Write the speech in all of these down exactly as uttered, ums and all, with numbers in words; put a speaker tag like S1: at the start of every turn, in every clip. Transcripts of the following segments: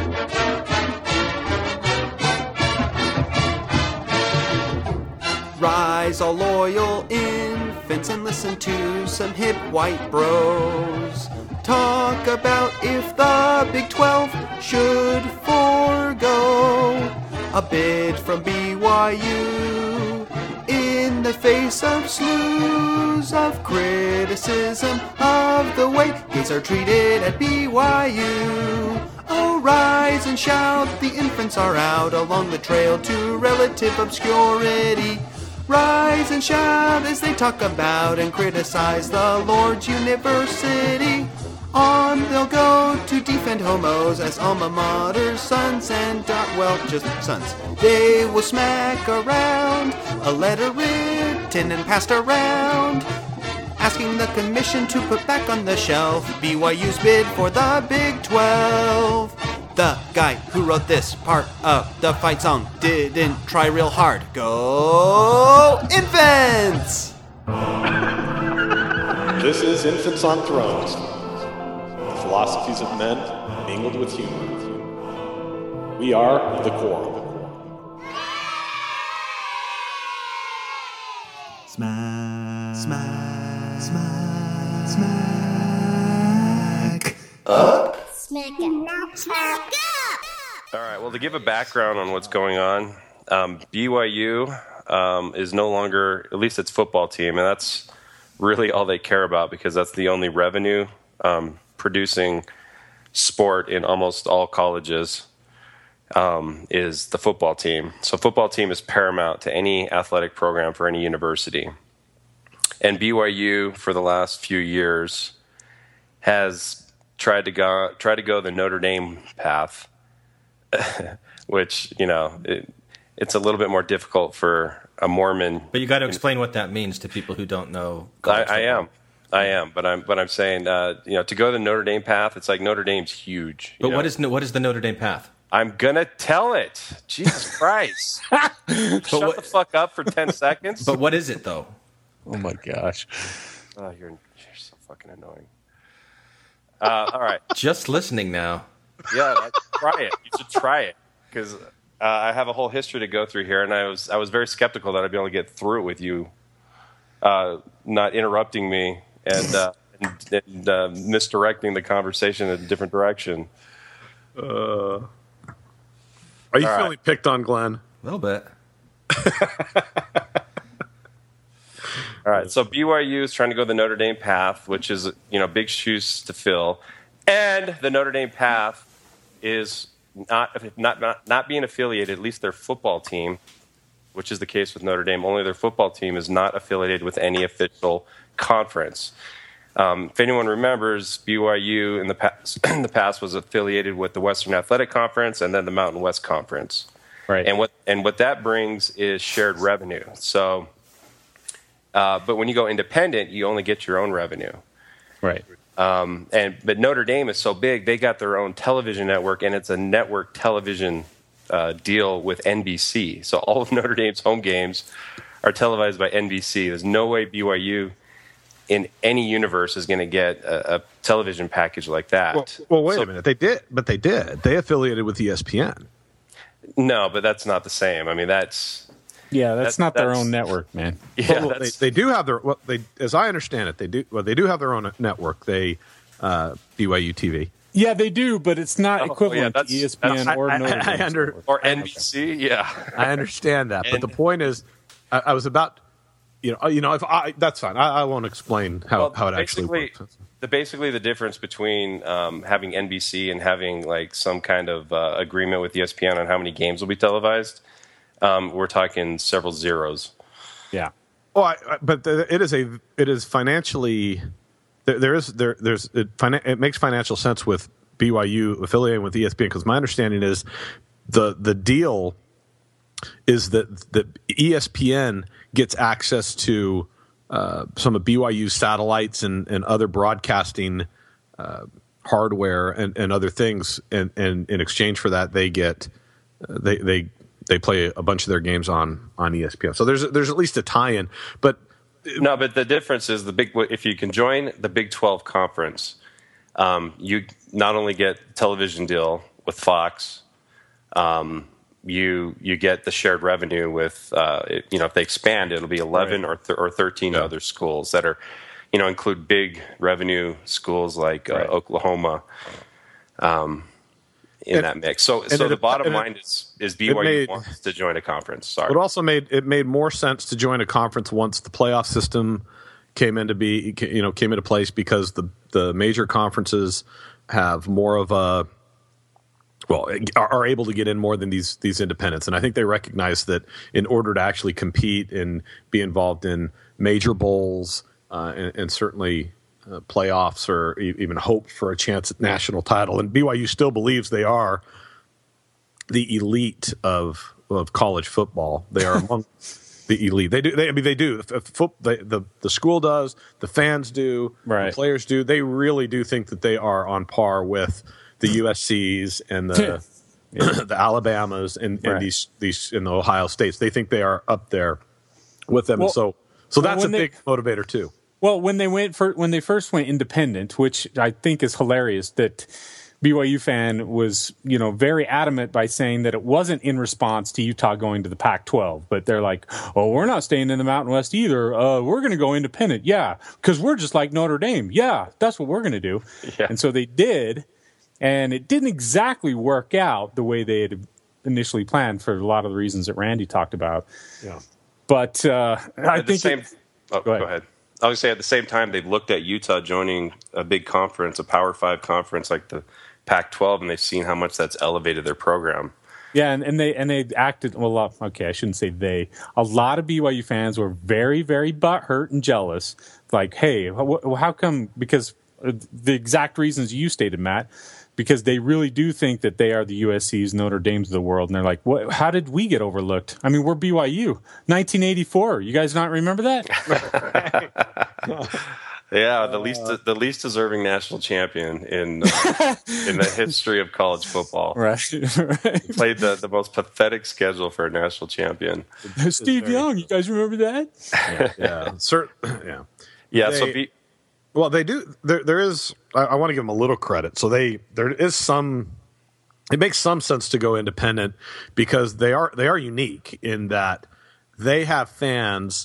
S1: Rise, all loyal infants, and listen to some hip white bros talk about if the Big twelve should forego a bid from B Y U in the face of slews of criticism of the way gays are treated at B Y U. Oh, rise and shout, the infants are out along the trail to relative obscurity. Rise and shout as they talk about and criticize the Lord's University. On they'll go to defend homos as alma mater's sons and, uh, well, just sons. They will smack around a letter written and passed around, asking the commission to put back on the shelf B Y U's bid for the Big twelve. The guy who wrote this part of the fight song didn't try real hard. Go Infants!
S2: This is Infants on Thrones. The philosophies of men mingled with humor. We are the Quorum.
S1: Smack. Smack. Smack. Smack. Up.
S3: Smack up. Smack up.
S4: All right, well, to give a background on what's going on, um, B Y U um, is no longer, at least its football team, and that's really all they care about because that's the only revenue um, producing sport in almost all colleges um, is the football team. So football team is paramount to any athletic program for any university. And B Y U, for the last few years, has tried to go tried to go the Notre Dame path, which, you know, it, it's a little bit more difficult for a Mormon.
S5: But you got to explain what that means to people who don't know.
S4: I, I am, I am, but I'm, but I'm saying, uh, you know, to go the Notre Dame path, it's like Notre Dame's huge.
S5: But
S4: know?
S5: what is what is the Notre Dame path?
S4: I'm gonna tell it. Jesus Christ! Shut
S5: what,
S4: the fuck up for ten seconds.
S5: But what is it though?
S6: Oh my gosh!
S4: Oh, you're, you're so fucking annoying. Uh, all right.
S5: Just listening now.
S4: Yeah, try it. You should try it because uh, I have a whole history to go through here, and I was I was very skeptical that I'd be able to get through it with you, uh, not interrupting me and, uh, and, and uh, misdirecting the conversation in a different direction.
S7: Uh, are you
S4: all
S7: feeling
S4: right.
S7: picked on, Glenn?
S5: A little bit.
S4: All right, so B Y U is trying to go the Notre Dame path, which is, you know, big shoes to fill, and the Notre Dame path is not not not, not being affiliated. At least their football team, which is the case with Notre Dame, only their football team is not affiliated with any official conference. Um, if anyone remembers, B Y U in the past in the past was affiliated with the Western Athletic Conference and then the Mountain West Conference.
S6: Right.
S4: And what and what that brings is shared revenue. So. Uh, but when you go independent, you only get your own revenue.
S6: Right.
S4: Um, and but Notre Dame is so big; they got their own television network, and it's a network television uh, deal with N B C. So all of Notre Dame's home games are televised by N B C. There's no way B Y U in any universe is going to get a, a television package like that.
S7: Well, well wait
S4: so,
S7: a minute. They did, but they did. They affiliated with E S P N.
S4: No, but that's not the same. I mean, that's.
S6: Yeah, that's
S4: That-
S6: not their
S4: that's-
S6: own network, man.
S4: Yeah,
S7: well, they,
S4: that's,
S7: they do have their. Well, they, as I understand it, they do. Well, they do have their own network. They uh, B Y U T V.
S6: Yeah, they do, but it's not
S4: Oh, yeah,
S6: equivalent
S4: that's-
S6: to E S P N
S4: that's-
S6: or
S7: I- I-
S6: Notre
S7: I
S6: Dame's
S7: under-
S6: network.
S4: or N B C. Yeah,
S7: I understand that, but
S4: And-
S7: the point is, I, I was about. You know, you know, if I that's fine. I, I won't explain how,
S4: Well,
S7: how it actually
S4: basically,
S7: works.
S4: The basically the difference between um, having N B C and having like some kind of uh, agreement with E S P N on how many games will be televised, um, we're talking several zeros.
S6: Yeah.
S7: Oh, I, I, but the, it is a it is financially there, there is there there's it, finan- it makes financial sense with B Y U affiliating with E S P N because my understanding is the the deal is that that E S P N gets access to uh, some of B Y U's satellites and, and other broadcasting uh, hardware and, and other things, and, and in exchange for that they get uh, they they they play a bunch of their games on, on E S P N. So there's there's at least a tie-in. But
S4: No, but the difference is the big. If you can join the Big twelve conference, um, you not only get television deal with Fox, um, you you get the shared revenue with uh, it, you know if they expand, it'll be eleven right. or th- or thirteen yeah. other schools that are you know include big revenue schools like uh, right. Oklahoma. Um, in
S7: and,
S4: that mix. So so
S7: it,
S4: the bottom line
S7: it,
S4: is is B Y U
S7: made,
S4: wants to join a conference. Sorry.
S7: It also made it made more sense to join a conference once the playoff system came into be you know came into place, because the the major conferences have more of a well are, are able to get in more than these these independents, and I think they recognize that in order to actually compete and be involved in major bowls uh, and, and certainly Uh, playoffs or e- even hope for a chance at national title. And B Y U still believes they are the elite of of college football. They are among the elite. They do. They, I mean, they do. The, the, the, the school does. The fans do.
S6: Right.
S7: The players do. They really do think that they are on par with the U S Cs and the yeah. the Alabamas and, and
S6: right.
S7: these these in the Ohio States. They think they are up there with them.
S6: Well,
S7: and so so that's a
S6: they,
S7: big motivator too.
S6: Well, when they went for when they first went independent, which I think is hilarious, that B Y U fan was, you know, very adamant by saying that it wasn't in response to Utah going to the Pac twelve, but they're like, "Oh, we're not staying in the Mountain West either. Uh, we're going to go independent, yeah, because we're just like Notre Dame, yeah, that's what we're going to do." Yeah. And so they did, and it didn't exactly work out the way they had initially planned for a lot of the reasons that Randy talked about.
S7: Yeah,
S6: but uh, I
S4: At
S6: think
S4: the same.
S6: it,
S4: Oh,
S6: go ahead.
S4: Go ahead. I was going to say, at the same time, they looked at Utah joining a big conference, a Power Five conference like the Pac twelve, and they've seen how much that's elevated their program.
S6: Yeah, and, and they and they acted well. Okay, I shouldn't say they. A lot of B Y U fans were very, very butthurt and jealous. Like, hey, wh- how come? Because the exact reasons you stated, Matt. Because they really do think that they are the U S Cs, Notre Dames of the world, and they're like, "What? How did we get overlooked? I mean, we're B Y U, nineteen eighty-four. You guys not remember that?"
S4: Yeah, the least the least deserving national champion in uh, in the history of college football.
S6: Right, right.
S4: Played the, the most pathetic schedule for a national champion.
S6: Steve Young, you guys remember that?
S7: Yeah, yeah, Cert- yeah.
S4: Yeah.
S7: They,
S4: so be,
S7: well, they do. There, there is. I, I want to give them a little credit. So they, there is some. It makes some sense to go independent because they are they are unique in that they have fans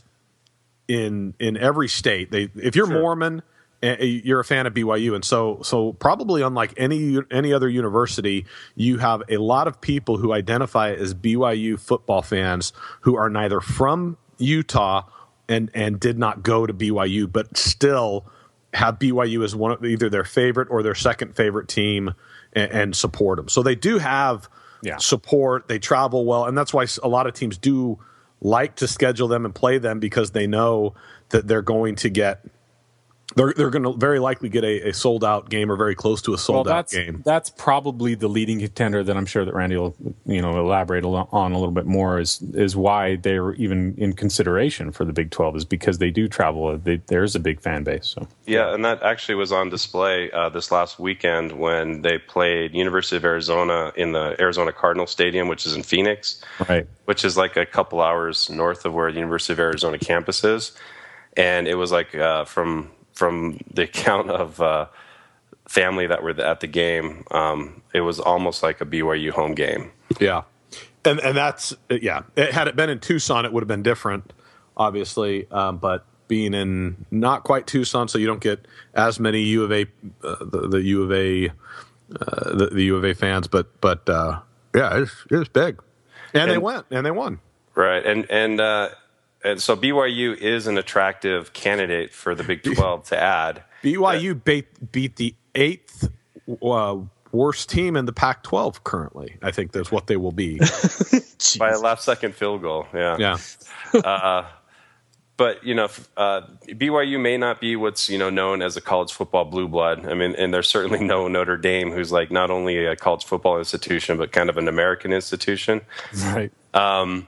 S7: in in every state. They, if you're
S4: Sure.
S7: Mormon, you're a fan of B Y U, and so so probably unlike any any other university, you have a lot of people who identify as B Y U football fans who are neither from Utah and and did not go to B Y U, but still have B Y U as one of either their favorite or their second favorite team and, and support them. So they do have
S6: yeah.
S7: support. They travel well, and that's why a lot of teams do like to schedule them and play them because they know that they're going to get they're they're going to very likely get a, a sold out game or very close to a sold
S6: well,
S7: out
S6: that's,
S7: game.
S6: That's probably the leading contender that I'm sure that Randy will you know elaborate on a little bit more is is why they're even in consideration for the Big twelve is because they do travel. They, there's a big fan base. So
S4: yeah, and that actually was on display uh, this last weekend when they played University of Arizona in the Arizona Cardinal Stadium, which is in Phoenix,
S6: right?
S4: Which is like a couple hours north of where the University of Arizona campus is, and it was like uh, from From the account of uh, family that were at the game, um, it was almost like a B Y U home game.
S7: Yeah, and and that's yeah. It, had it been in Tucson, it would have been different, obviously. Um, but being in not quite Tucson, so you don't get as many U of A, uh, the, the U of A, uh, the, the U of A fans. But but uh, yeah, it's it's big, and, and they went and they won.
S4: Right, and and. Uh, And so B Y U is an attractive candidate for the Big twelve to add.
S7: B Y U beat, beat the eighth uh, worst team in the Pac twelve currently. I think that's what they will be.
S4: By a last-second field goal, yeah.
S7: Yeah.
S4: uh, but, you know, uh, B Y U may not be what's, you know, known as a college football blue blood. I mean, and there's certainly no Notre Dame who's like not only a college football institution, but kind of an American institution.
S6: Right.
S4: Um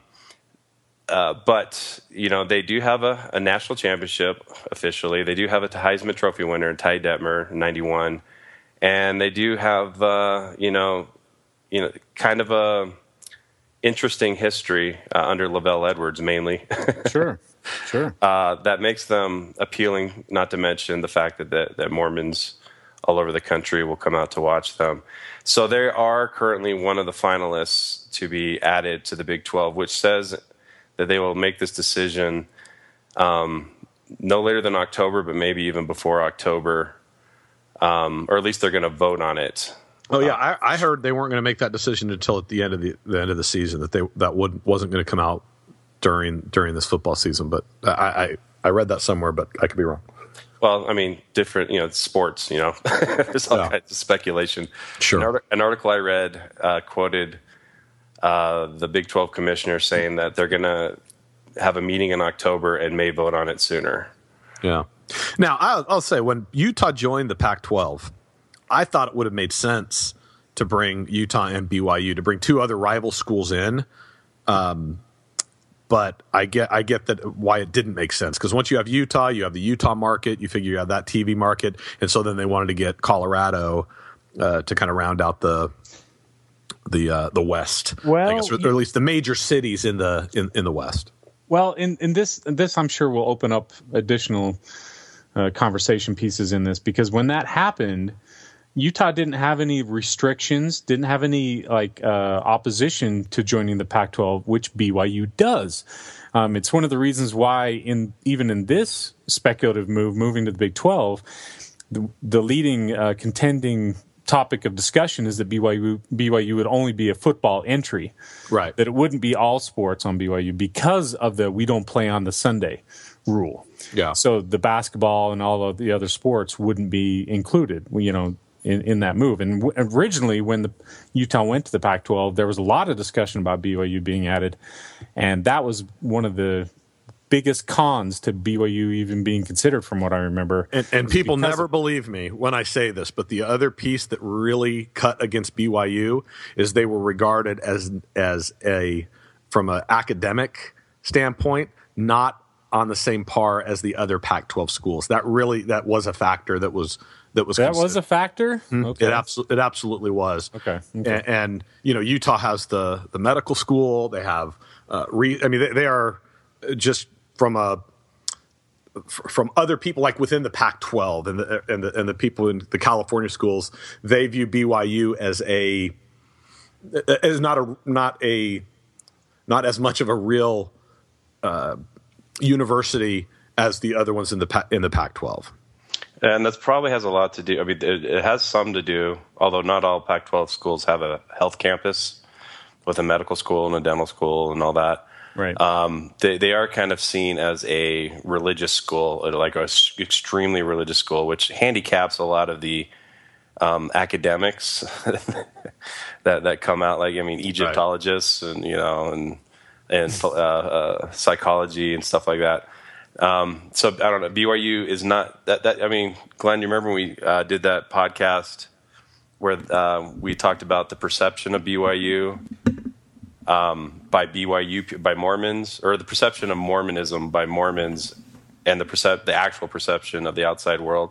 S4: Uh, but, you know, they do have a, a national championship officially. They do have a Heisman Trophy winner, Ty Detmer, in ninety-one. And they do have, uh, you know, you know, kind of a interesting history uh, under Lavelle Edwards mainly.
S6: Sure, sure.
S4: Uh, that makes them appealing, not to mention the fact that, that, that Mormons all over the country will come out to watch them. So they are currently one of the finalists to be added to the Big twelve, which says that they will make this decision um, no later than October, but maybe even before October, um, or at least they're going to vote on it.
S7: Oh yeah, I, I heard they weren't going to make that decision until at the end of the, the end of the season. That they that would wasn't going to come out during during this football season. But I, I I read that somewhere, but I could be wrong.
S4: Well, I mean, different, you know, sports, you know, there's all
S7: Yeah.
S4: kinds of speculation.
S7: Sure.
S4: An, artic- an article I read uh, quoted uh, the Big twelve commissioner saying that they're going to have a meeting in October and may vote on it sooner.
S7: Yeah. Now I'll, I'll say when Utah joined the Pac twelve, I thought it would have made sense to bring Utah and B Y U to bring two other rival schools in. Um, But I get I get that why it didn't make sense, because once you have Utah, you have the Utah market. You figure you have that T V market, and so then they wanted to get Colorado uh, to kind of round out the the uh, the West.
S6: Well,
S7: I guess, or, or at least the major cities in the in, in the West.
S6: Well, in, in this, in this, I'm sure will open up additional uh, conversation pieces in this, because when that happened, Utah didn't have any restrictions, didn't have any like uh, opposition to joining the Pac twelve, which B Y U does. Um, it's one of the reasons why, in even in this speculative move, moving to the Big twelve, the, the leading uh, contending topic of discussion is that B Y U B Y U would only be a football entry,
S7: Right.
S6: that it wouldn't be all sports on B Y U because of the we don't play on the Sunday rule.
S7: Yeah.
S6: So the basketball and all of the other sports wouldn't be included, you know, in, in that move. And w- originally, when the Utah went to the Pac twelve, there was a lot of discussion about B Y U being added, and that was one of the biggest cons to B Y U even being considered, from what I remember.
S7: And, and people
S6: Because
S7: never
S6: of-
S7: believe me when I say this, but the other piece that really cut against B Y U is they were regarded as as a from an academic standpoint not on the same par as the other Pac twelve schools. That really that was a factor that was that was
S6: That was
S7: considered.
S6: a factor? Okay.
S7: It absolutely, it absolutely was.
S6: Okay. Okay.
S7: And, and you know, Utah has the the medical school. They have, uh, re, I mean, they, they are just from a from other people like within the Pac twelve and the and the and the people in the California schools. They view B Y U as a as not a not a not as much of a real uh, university as the other ones in the Pa- in the Pac twelve.
S4: And that probably has a lot to do. I mean, it, it has some to do, although not all Pac twelve schools have a health campus with a medical school and a dental school and all that.
S6: Right.
S4: Um, they they are kind of seen as a religious school, like a s- extremely religious school, which handicaps a lot of the um, academics that that come out. Like, I mean, Egyptologists and you know and and uh, uh, psychology and stuff like that. Um, so I don't know. B Y U is not that. that I mean, Glenn, you remember when we uh, did that podcast where uh, we talked about the perception of B Y U um, by B Y U by Mormons, or the perception of Mormonism by Mormons, and the percep- the actual perception of the outside world.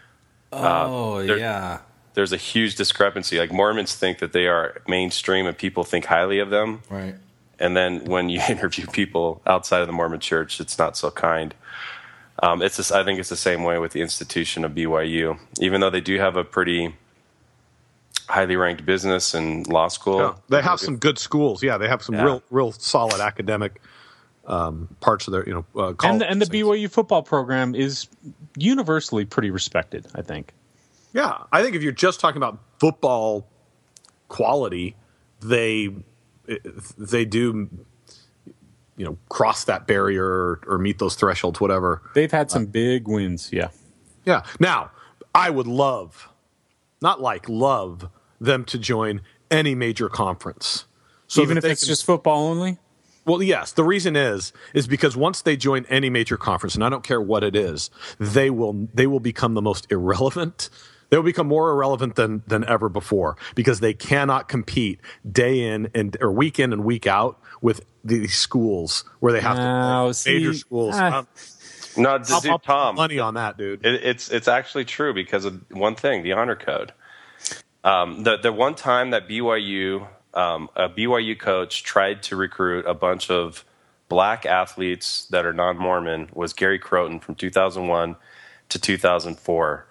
S5: Oh,
S4: there-
S5: yeah.
S4: There's a huge discrepancy. Like, Mormons think that they are mainstream and people think highly of them.
S5: Right.
S4: And then when you interview people outside of the Mormon Church, it's not so kind. Um, it's just, I think it's the same way with the institution of B Y U. Even though they do have a pretty highly ranked business and law school.
S7: Yeah, they have some good schools. Yeah, they have some
S4: Yeah.
S7: real, real solid academic um, parts of their, you know, uh,
S6: and
S7: college
S6: the, and the
S7: things.
S6: B Y U football program is universally pretty respected, I think.
S7: Yeah, I think if you're just talking about football quality, they they do, you know, cross that barrier or, or meet those thresholds, whatever.
S6: They've had some big wins, yeah.
S7: Yeah. Now, I would love, not like love, them to join any major conference. So
S6: Even
S7: that
S6: if
S7: they
S6: it's
S7: can-
S6: just football only?
S7: Well, yes. The reason is is because once they join any major conference, and I don't care what it is, they will they will become the most irrelevant. They will become more irrelevant than than ever before, because they cannot compete day in and or week in and week out with these schools where they have
S6: No,
S7: to play major
S6: see,
S7: schools.
S6: ah.
S7: Um,
S4: No,
S7: I'll,
S4: dude,
S7: I'll put
S4: Tom,
S7: money on that, dude.
S4: It, it's it's actually true because of one thing: the honor code. Um, the the one time that B Y U um, a B Y U coach tried to recruit a bunch of black athletes that are non-Mormon was Gary Croton from two thousand one to two thousand four,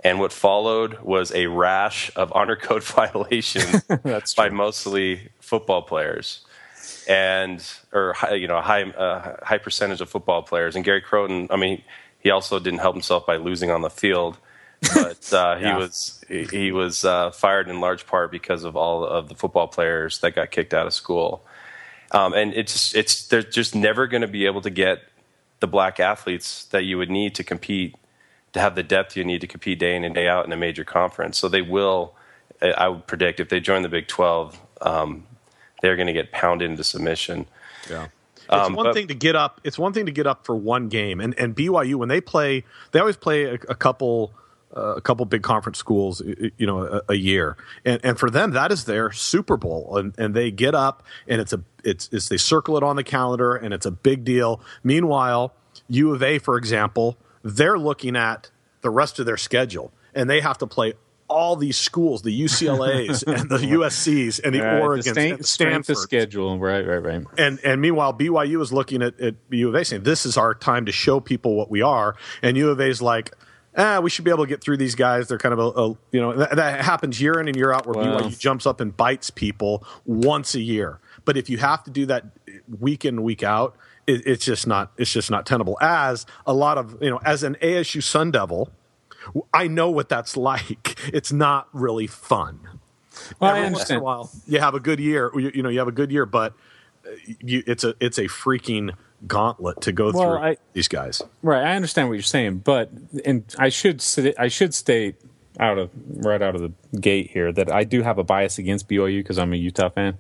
S4: And what followed was a rash of honor code violations by mostly football players, and or you know a high uh, high percentage of football players. And Gary Crowton, I mean, he also didn't help himself by losing on the field, but uh, he
S6: Yeah.
S4: was he was uh, fired in large part because of all of the football players that got kicked out of school. Um, and it's it's they're just never going to be able to get the black athletes that you would need to compete, to have the depth you need to compete day in and day out in a major conference. So they will, I would predict, if they join the Big twelve, um, they're going to get pounded into submission.
S7: Yeah. It's
S4: Um,
S7: one
S4: but-
S7: thing to get up. It's one thing to get up for one game, and and B Y U when they play, they always play a, a couple, uh, a couple big conference schools, you know, a, a year, and and for them that is their Super Bowl, and and they get up, and it's a it's, it's they circle it on the calendar, and it's a big deal. Meanwhile, U of A, for example, they're looking at the rest of their schedule, and they have to play all these schools, the U C L A's and the U S C's and the
S6: Right,
S7: Oregons
S6: the sta-
S7: and the
S6: strength of
S7: Stanfords.
S6: schedule, right, right, right.
S7: And and meanwhile, B Y U is looking at, at U of A saying, this is our time to show people what we are. And U of A is like, ah, we should be able to get through these guys. They're kind of a, a you know, that, that happens year in and year out where
S6: Wow.
S7: B Y U jumps up and bites people once a year. But if you have to do that week in, week out, it, it's just not it's just not tenable. As a lot of, you know, as an A S U Sun Devil, I know what that's like. It's not really fun.
S6: Well,
S7: Every
S6: I
S7: once in a
S6: understand.
S7: while, you have a good year. You, you know, you have a good year, but uh, you, it's a it's a freaking gauntlet to go
S6: Well,
S7: through
S6: I-
S7: these guys.
S6: Right, I understand what you're saying, but and I should sta- I should state out of right out of the gate here that I do have a bias against B Y U because I'm a Utah fan.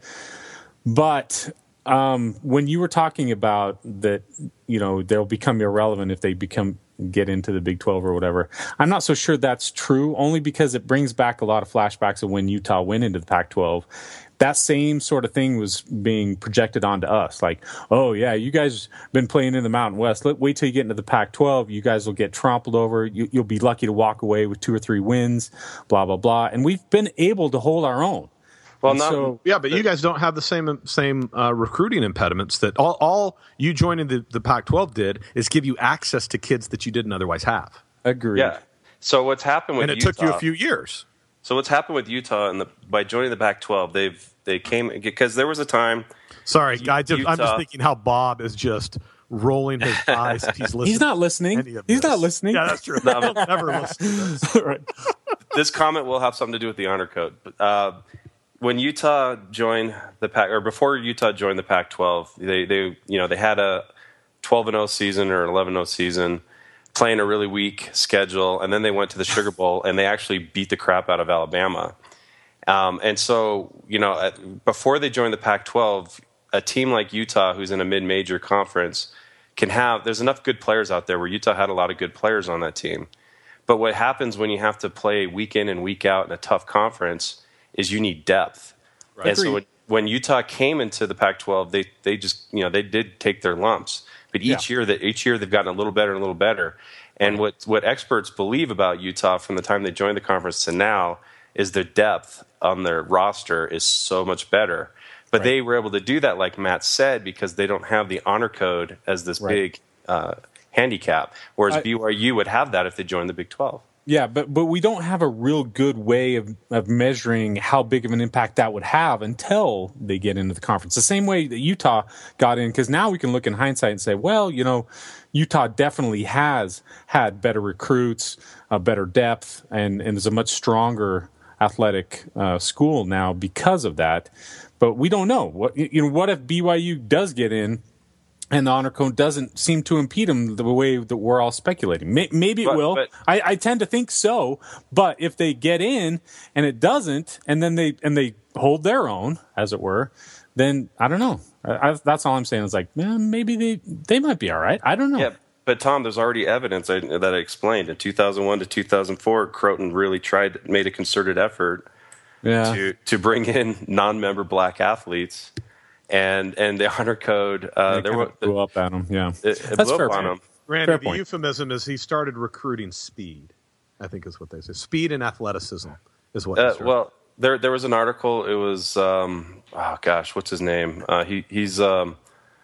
S6: But um, when you were talking about that, you know, they'll become irrelevant if they become get into the Big twelve or whatever. I'm not so sure that's true, only because it brings back a lot of flashbacks of when Utah went into the Pac twelve. That same sort of thing was being projected onto us. Like, oh, yeah, you guys been playing in the Mountain West. Let, wait till you get into the Pac twelve. You guys will get trampled over. You, you'll be lucky to walk away with two or three wins, blah, blah, blah. And we've been able to hold our own.
S4: Well,
S6: And
S4: not
S6: so,
S7: Yeah, but you guys don't have the same same uh, recruiting impediments that all, all you joining the, the Pac twelve did is give you access to kids that you didn't otherwise have.
S6: agreed.
S4: yeah. So what's happened with
S7: And it
S4: Utah,
S7: took you a few years.
S4: So what's happened with Utah and the by joining the Pac twelve, they've they came because there was a time.
S7: Sorry, I just, I'm just
S4: Utah-
S7: thinking how Bob is just rolling his eyes if he's listening.
S6: He's not
S7: to
S6: listening.
S7: any of
S6: He's
S7: this.
S6: not listening.
S7: Yeah, that's true.
S4: No,
S7: He'll never listen to this.
S6: Right.
S4: This comment will have something to do with the honor code. But, uh, when Utah joined the Pac, or before Utah joined the Pac twelve, they they you know they had a twelve and oh season or eleven and oh season, playing a really weak schedule, and then they went to the Sugar Bowl and they actually beat the crap out of Alabama. Um, and so, you know, at, before they joined the Pac twelve, a team like Utah, who's in a mid-major conference, can have. There's enough good players out there where Utah had a lot of good players on that team. But what happens when you have to play week in and week out in a tough conference is you need depth.
S7: Right.
S4: And so when, when Utah came into the Pac twelve, they they just you know they did take their lumps. But each
S6: Yeah.
S4: year that each year they've gotten a little better and a little better. And what what experts believe about Utah from the time they joined the conference to now is their depth on their roster is so much better. But
S6: Right.
S4: they were able to do that, like Matt said, because they don't have the honor code as this
S6: Right.
S4: big uh, handicap. Whereas
S6: I-
S4: B Y U would have that if they joined the Big twelve.
S6: Yeah, but but we don't have a real good way of, of measuring how big of an impact that would have until they get into the conference. The same way that Utah got in, because now we can look in hindsight and say, well, you know, Utah definitely has had better recruits, uh, better depth, and, and is a much stronger athletic uh, school now because of that. But we don't know. What you know, what if B Y U does get in? And the honor code doesn't seem to impede them the way that we're all speculating. May- Maybe it
S4: But-
S6: will.
S4: but-
S6: I, I tend to think so. But if they get in and it doesn't, and then they and they hold their own, as it were, then I don't know. I, I, that's all I'm saying. Is like, eh, maybe they they might be all right. I don't know.
S4: Yeah, but Tom, there's already evidence I, that I explained. In two thousand one to two thousand four, Croton really tried, made a concerted effort
S6: Yeah.
S4: to to bring in non-member black athletes, and and the honor code uh,
S6: They
S4: there
S6: kinda
S4: was
S6: blew up at them. Yeah.
S4: it, it
S6: That's
S4: blew
S6: fair
S4: up on
S6: point.
S4: them.
S7: Randy,
S6: Fair
S7: the
S6: point.
S7: euphemism is he started recruiting speed, I think is what they say. Speed and athleticism is what
S4: Uh,
S7: he started.
S4: well, there there was an article. It was um, oh gosh, what's his name? Uh, he he's um,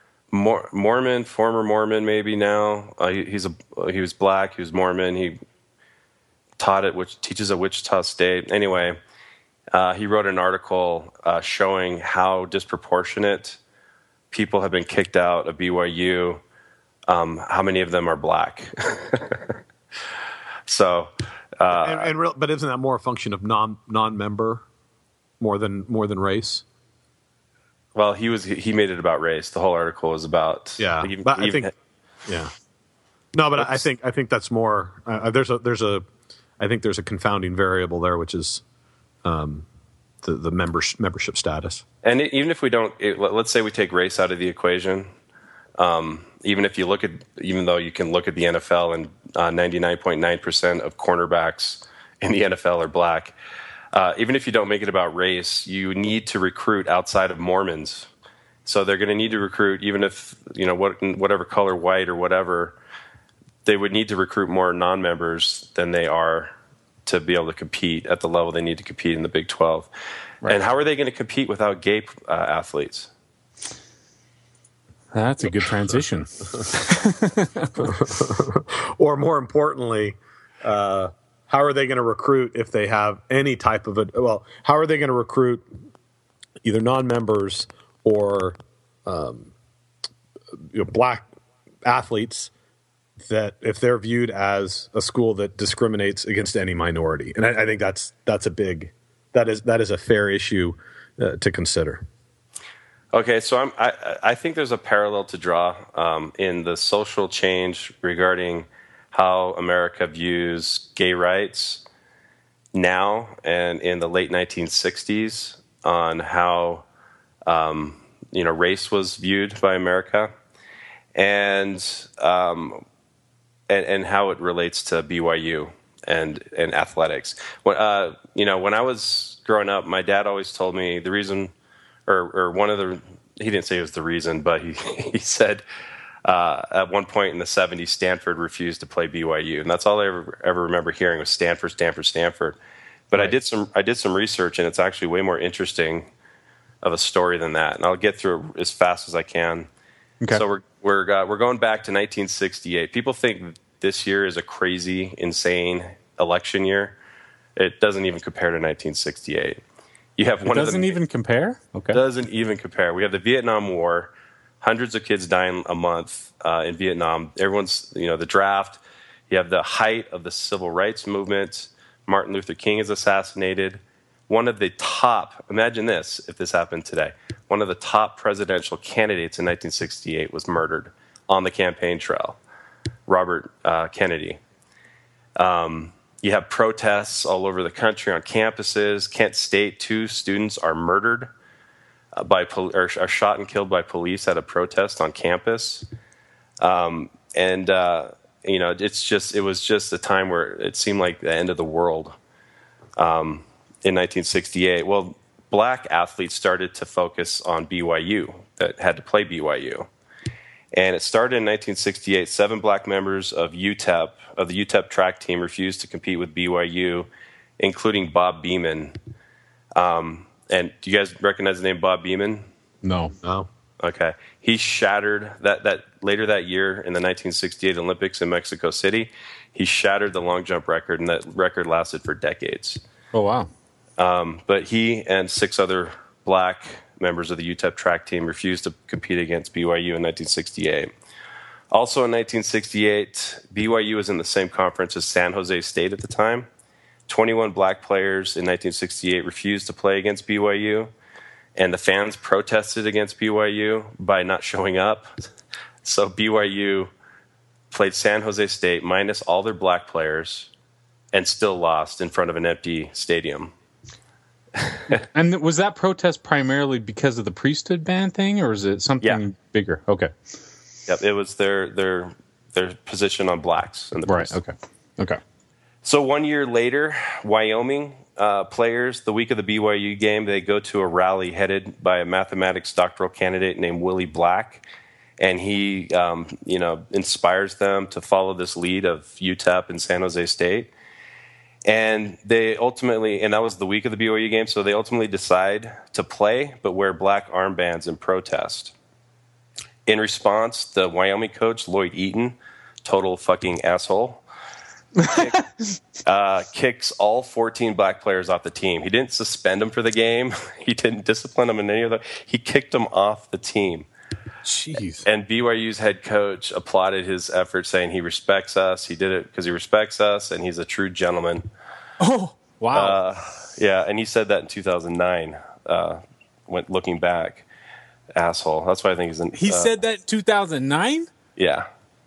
S4: Mor- Mormon, former Mormon, maybe now. Uh, he, he's a he was black. He was Mormon. He taught at which teaches at Wichita State. Anyway, uh, he wrote an article uh, showing how disproportionate people have been kicked out of B Y U. Um, how many of them are black? so, uh,
S7: and, and real, but isn't that more a function of non non-member more than more than race?
S4: Well, he was he made it about race. The whole article was about
S7: yeah.
S4: Even,
S7: but I
S4: even,
S7: think yeah. No, but I think I think that's more. Uh, there's a there's a I think there's a confounding variable there, which is um, the the member, membership status.
S4: And it, even if we don't, it, let's say we take race out of the equation. Um, even if you look at, even though you can look at the N F L and ninety-nine point nine percent of cornerbacks in the N F L are black, uh, even if you don't make it about race, you need to recruit outside of Mormons. So they're going to need to recruit, even if, you know, what, whatever color, white or whatever, they would need to recruit more non-members than they are to be able to compete at the level they need to compete in the Big twelve. Right. And how are they going to compete without gay uh, athletes?
S6: That's a good transition.
S7: Or more importantly, uh, how are they going to recruit if they have any type of a, well, how are they going to recruit either non-members or um, you know, black athletes that if they're viewed as a school that discriminates against any minority? And I, I think that's that's a big, that is that is a fair issue uh, to consider.
S4: Okay, so I'm, I, I think there's a parallel to draw um, in the social change regarding how America views gay rights now and in the late nineteen sixties on how um, you know race was viewed by America, and um, and, and how it relates to B Y U and and athletics. When uh, you know when I was growing up, my dad always told me the reason. Or, or one of the, he didn't say it was the reason, but he, he said uh, at one point in the seventies, Stanford refused to play B Y U. And that's all I ever, ever remember hearing was Stanford, Stanford, Stanford. But right. I did some I did some research, and it's actually way more interesting of a story than that. And I'll get through it as fast as I can. Okay. So we're we're uh, we're going back to nineteen sixty-eight. People think this year is a crazy, insane election year. It doesn't even compare to nineteen sixty-eight. You have one
S6: it doesn't
S4: of the,
S6: even compare? Okay.
S4: Doesn't even compare. We have the Vietnam War, hundreds of kids dying a month uh, in Vietnam. Everyone's, you know, the draft. You have the height of the civil rights movement. Martin Luther King is assassinated. One of the top, imagine this, if this happened today, one of the top presidential candidates in nineteen sixty-eight was murdered on the campaign trail, Robert uh, Kennedy. Um, You have protests all over the country on campuses. Kent State, two students are murdered uh, by pol- or are shot and killed by police at a protest on campus. Um, and uh, you know, it's just it was just a time where it seemed like the end of the world um, in nineteen sixty-eight. Well, black athletes started to focus on B Y U that had to play B Y U. And it started in nineteen sixty-eight. Seven black members of U T E P, of the U T E P track team, refused to compete with B Y U, including Bob Beamon. Um, and do you guys recognize the name Bob Beamon?
S6: No.
S7: No.
S4: Okay. He shattered that, that later that year in the nineteen sixty-eight Olympics in Mexico City. He shattered the long jump record, and that record lasted for decades.
S6: Oh, wow.
S4: Um, but he and six other black members of the U T E P track team refused to compete against B Y U in nineteen sixty-eight. Also in nineteen sixty-eight, B Y U was in the same conference as San Jose State at the time. twenty-one black players in nineteen sixty-eight refused to play against B Y U, and the fans protested against B Y U by not showing up. So B Y U played San Jose State minus all their black players and still lost in front of an empty stadium.
S6: And was that protest primarily because of the priesthood ban thing, or is it something
S4: yeah.
S6: bigger? Okay.
S4: Yep, it was their their their position on blacks in the
S6: right.
S4: priesthood.
S6: Okay. Okay.
S4: So one year later, Wyoming uh, players, the week of the B Y U game, they go to a rally headed by a mathematics doctoral candidate named Willie Black, and he, um, you know, inspires them to follow this lead of U T E P and San Jose State. And they ultimately, and that was the week of the B Y U game, so they ultimately decide to play but wear black armbands in protest. In response, the Wyoming coach, Lloyd Eaton, total fucking asshole, kick, uh, kicks all fourteen black players off the team. He didn't suspend them for the game. He didn't discipline them in any of the. He kicked them off the team.
S7: Jeez.
S4: And B Y U's head coach applauded his effort, saying he respects us. He did it because he respects us, and he's a true gentleman.
S6: Oh, wow.
S4: Uh, yeah, and he said that in two thousand nine. Uh, went looking back, asshole. That's why I think he's in.
S6: He
S4: uh,
S6: said that in two thousand nine?
S4: Yeah.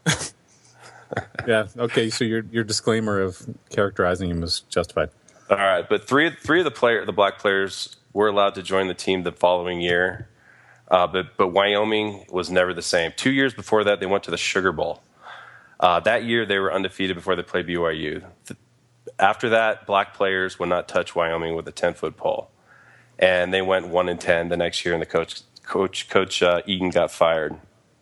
S6: Yeah. Okay. So your your disclaimer of characterizing him was justified.
S4: All right, but three three of the player the black players were allowed to join the team the following year, uh, but but Wyoming was never the same. Two years before that, they went to the Sugar Bowl. Uh, that year, they were undefeated before they played B Y U. After that, black players would not touch Wyoming with a ten foot pole, and they went one and ten the next year. And the coach coach coach uh, Eaton got fired.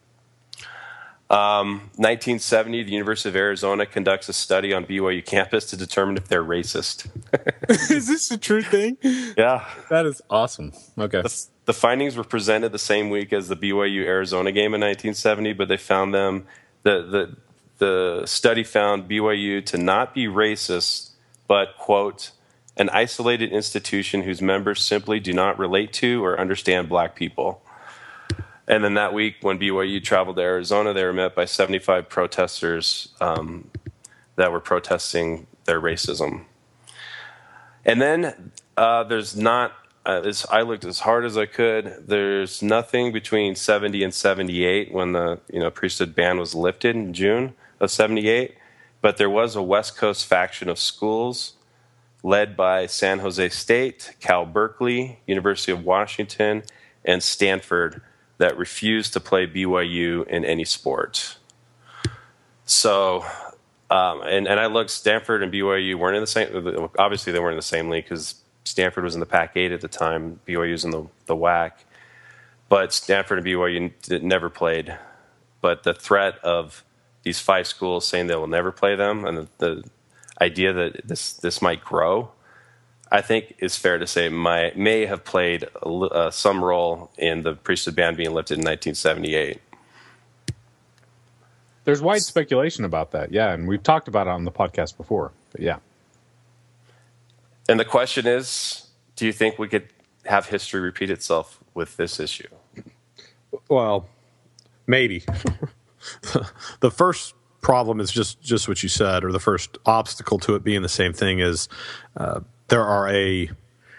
S4: Um, nineteen seventy, the University of Arizona conducts a study on B Y U campus to determine if they're racist.
S6: Is this a true thing?
S4: Yeah.
S6: That is awesome. Okay.
S4: The, the findings were presented the same week as the B Y U Arizona game in nineteen seventy, but they found them, the, the, the study found B Y U to not be racist, but, quote, an isolated institution whose members simply do not relate to or understand black people. And then that week, when B Y U traveled to Arizona, they were met by seventy-five protesters um, that were protesting their racism. And then uh, there's not, uh, this, I looked as hard as I could, there's nothing between seventy and seventy-eight when the you know priesthood ban was lifted in June of seventy-eight, but there was a West Coast faction of schools led by San Jose State, Cal Berkeley, University of Washington, and Stanford that refused to play B Y U in any sport. So, um, and, and I looked, Stanford and B Y U weren't in the same, obviously they weren't in the same league because Stanford was in the Pac eight at the time, B Y U was in the, the W A C, but Stanford and B Y U never played. But the threat of these five schools saying they will never play them, and the, the idea that this, this might grow, I think it's fair to say my, may have played uh, some role in the priesthood ban being lifted in nineteen seventy-eight.
S6: There's wide speculation about that, yeah, and we've talked about it on the podcast before, but yeah.
S4: And the question is, do you think we could have history repeat itself with this issue?
S7: Well, maybe. The first problem is just, just what you said, or the first obstacle to it being the same thing is uh, there are a,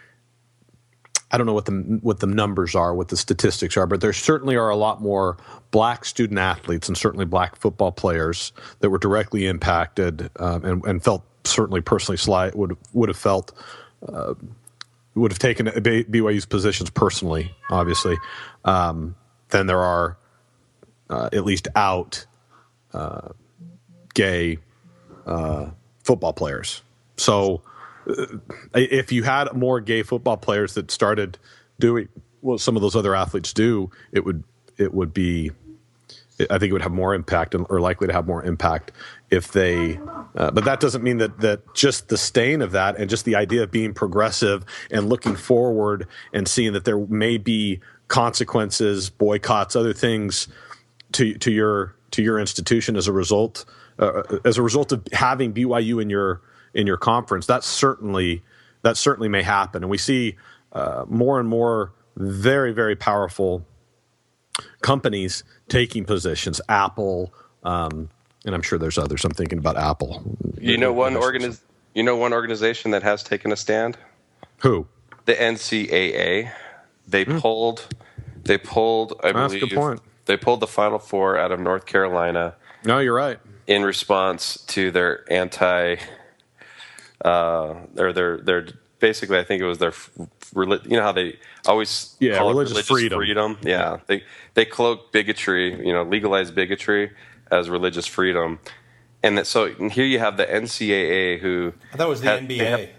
S7: I don't know what the what the numbers are, what the statistics are, but there certainly are a lot more black student athletes and certainly black football players that were directly impacted um, and, and felt certainly personally slight would would have felt uh, would have taken B Y U's positions personally, obviously. Um, than there are uh, at least out uh, gay uh, football players. So. If you had more gay football players that started doing what some of those other athletes do, it would it would be, I think it would have more impact or likely to have more impact if they. Uh, but that doesn't mean that that just the stain of that and just the idea of being progressive and looking forward and seeing that there may be consequences, boycotts, other things to to your to your institution as a result uh, as a result of having B Y U in your. in your conference, that certainly that certainly may happen. And we see uh, more and more very, very powerful companies taking positions. Apple, um, and I'm sure there's others. I'm thinking about Apple.
S4: You know one organiz- You know one organization that has taken a stand?
S7: Who?
S4: The N C A A. They mm. pulled. They pulled. I
S7: That's
S4: believe.
S7: a good point.
S4: They pulled the Final Four out of North Carolina.
S7: No, you're right.
S4: In response to their anti. Uh, or their their basically, I think it was their, you know how they always
S7: yeah,
S4: call
S7: religious,
S4: it religious freedom. freedom. Yeah. yeah, they they cloak bigotry, you know, legalize bigotry as religious freedom, and that, so and here you have the N C A A who
S5: I thought it was the had, N B A.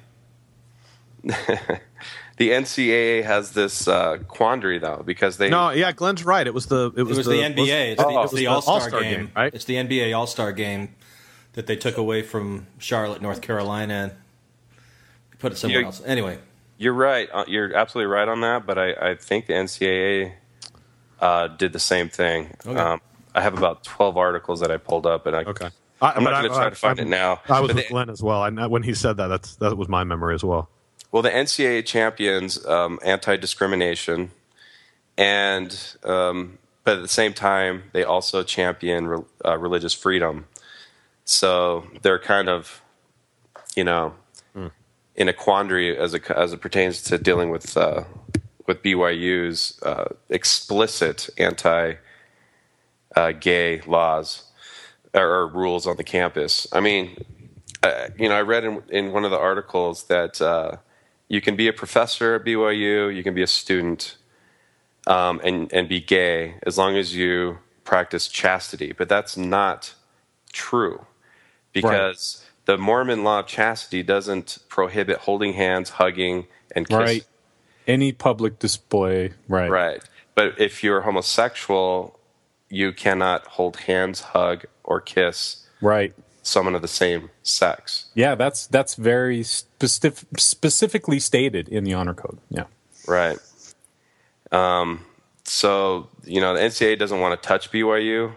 S4: Have, the N C A A has this uh, quandary though because they
S7: no yeah Glenn's right it was the it was,
S5: it was
S7: the,
S5: the N B A it's
S7: oh,
S5: the, it was the All-Star, All-Star game,
S7: game right?
S5: It's the N B A All-Star game that they took away from Charlotte, North Carolina, and put it somewhere
S4: you're,
S5: else. Anyway.
S4: You're right. You're absolutely right on that, but I, I think the N C A A uh, did the same thing.
S5: Okay.
S4: Um, I have about twelve articles that I pulled up, and I,
S7: okay. I,
S4: I'm not
S7: but
S4: going to
S7: I-
S4: try
S7: I-
S4: to find
S7: I'm-
S4: it now.
S7: I was
S4: But
S7: with
S4: the-
S7: Glenn as well. I, when he said that, that's that was my memory as well.
S4: Well, the N C double A champions um, anti-discrimination, and um, but at the same time, they also champion re- uh, religious freedom. So they're kind of, you know, mm. in a quandary as it as it pertains to dealing with uh, with B Y U's uh, explicit anti-gay uh, laws or, or rules on the campus. I mean, uh, you know, I read in, in one of the articles that. Uh, You can be a professor at B Y U, you can be a student, um, and, and be gay as long as you practice chastity. But that's not true because right. the Mormon law of chastity doesn't prohibit holding hands, hugging, and kissing.
S6: Right. Any public display. Right.
S4: Right. But if you're homosexual, you cannot hold hands, hug, or kiss.
S6: Right.
S4: Someone of the same sex.
S6: Yeah, that's that's very specific, specifically stated in the honor code. Yeah,
S4: right. Um, so you know the N C double A doesn't want to touch B Y U,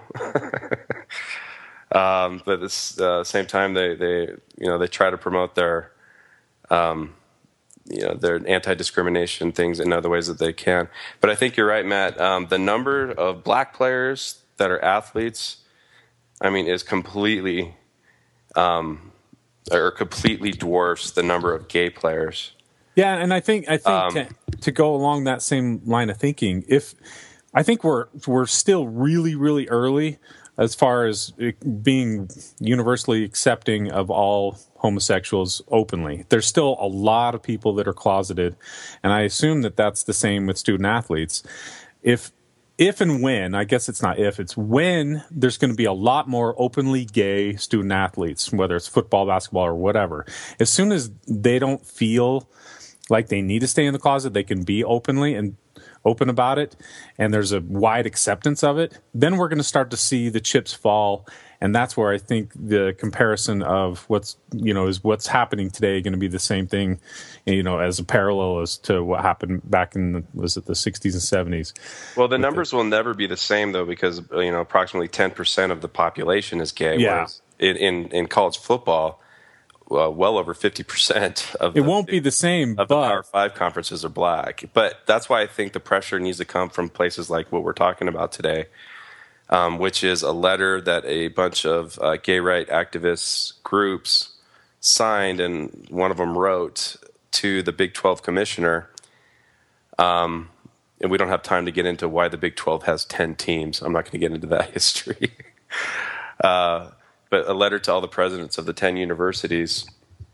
S4: um, but at the uh, same time they, they you know they try to promote their um, you know their anti-discrimination things in other ways that they can. But I think you're right, Matt. Um, the number of black players that are athletes, I mean, is completely. Um, or completely dwarfs the number of gay players.
S6: Yeah, and I think I think
S4: Um,
S6: to, to go along that same line of thinking, if I think we're we're still really really early as far as it being universally accepting of all homosexuals openly. There's still a lot of people that are closeted, and I assume that that's the same with student athletes. If If and when, I guess it's not if, it's when there's going to be a lot more openly gay student athletes, whether it's football, basketball, or whatever. As soon as they don't feel like they need to stay in the closet, they can be openly and open about it, and there's a wide acceptance of it, then we're going to start to see the chips fall. And that's where I think the comparison of what's, you know, is what's happening today going to be the same thing, you know, as a parallel as to what happened back in, the, was it the sixties and seventies?
S4: Well, the numbers the, will never be the same, though, because, you know, approximately ten percent of the population is gay.
S6: Yeah.
S4: Whereas in, in, in college football, uh, well over fifty percent of
S6: it
S4: the,
S6: won't be the same,
S4: of
S6: but,
S4: the Power Five conferences are black. But that's why I think the pressure needs to come from places like what we're talking about today. Um, which is a letter that a bunch of uh, gay right activists groups signed, and one of them wrote to the Big twelve commissioner. Um, and we don't have time to get into why the Big twelve has ten teams. I'm not going to get into that history. uh, but a letter to all the presidents of the ten universities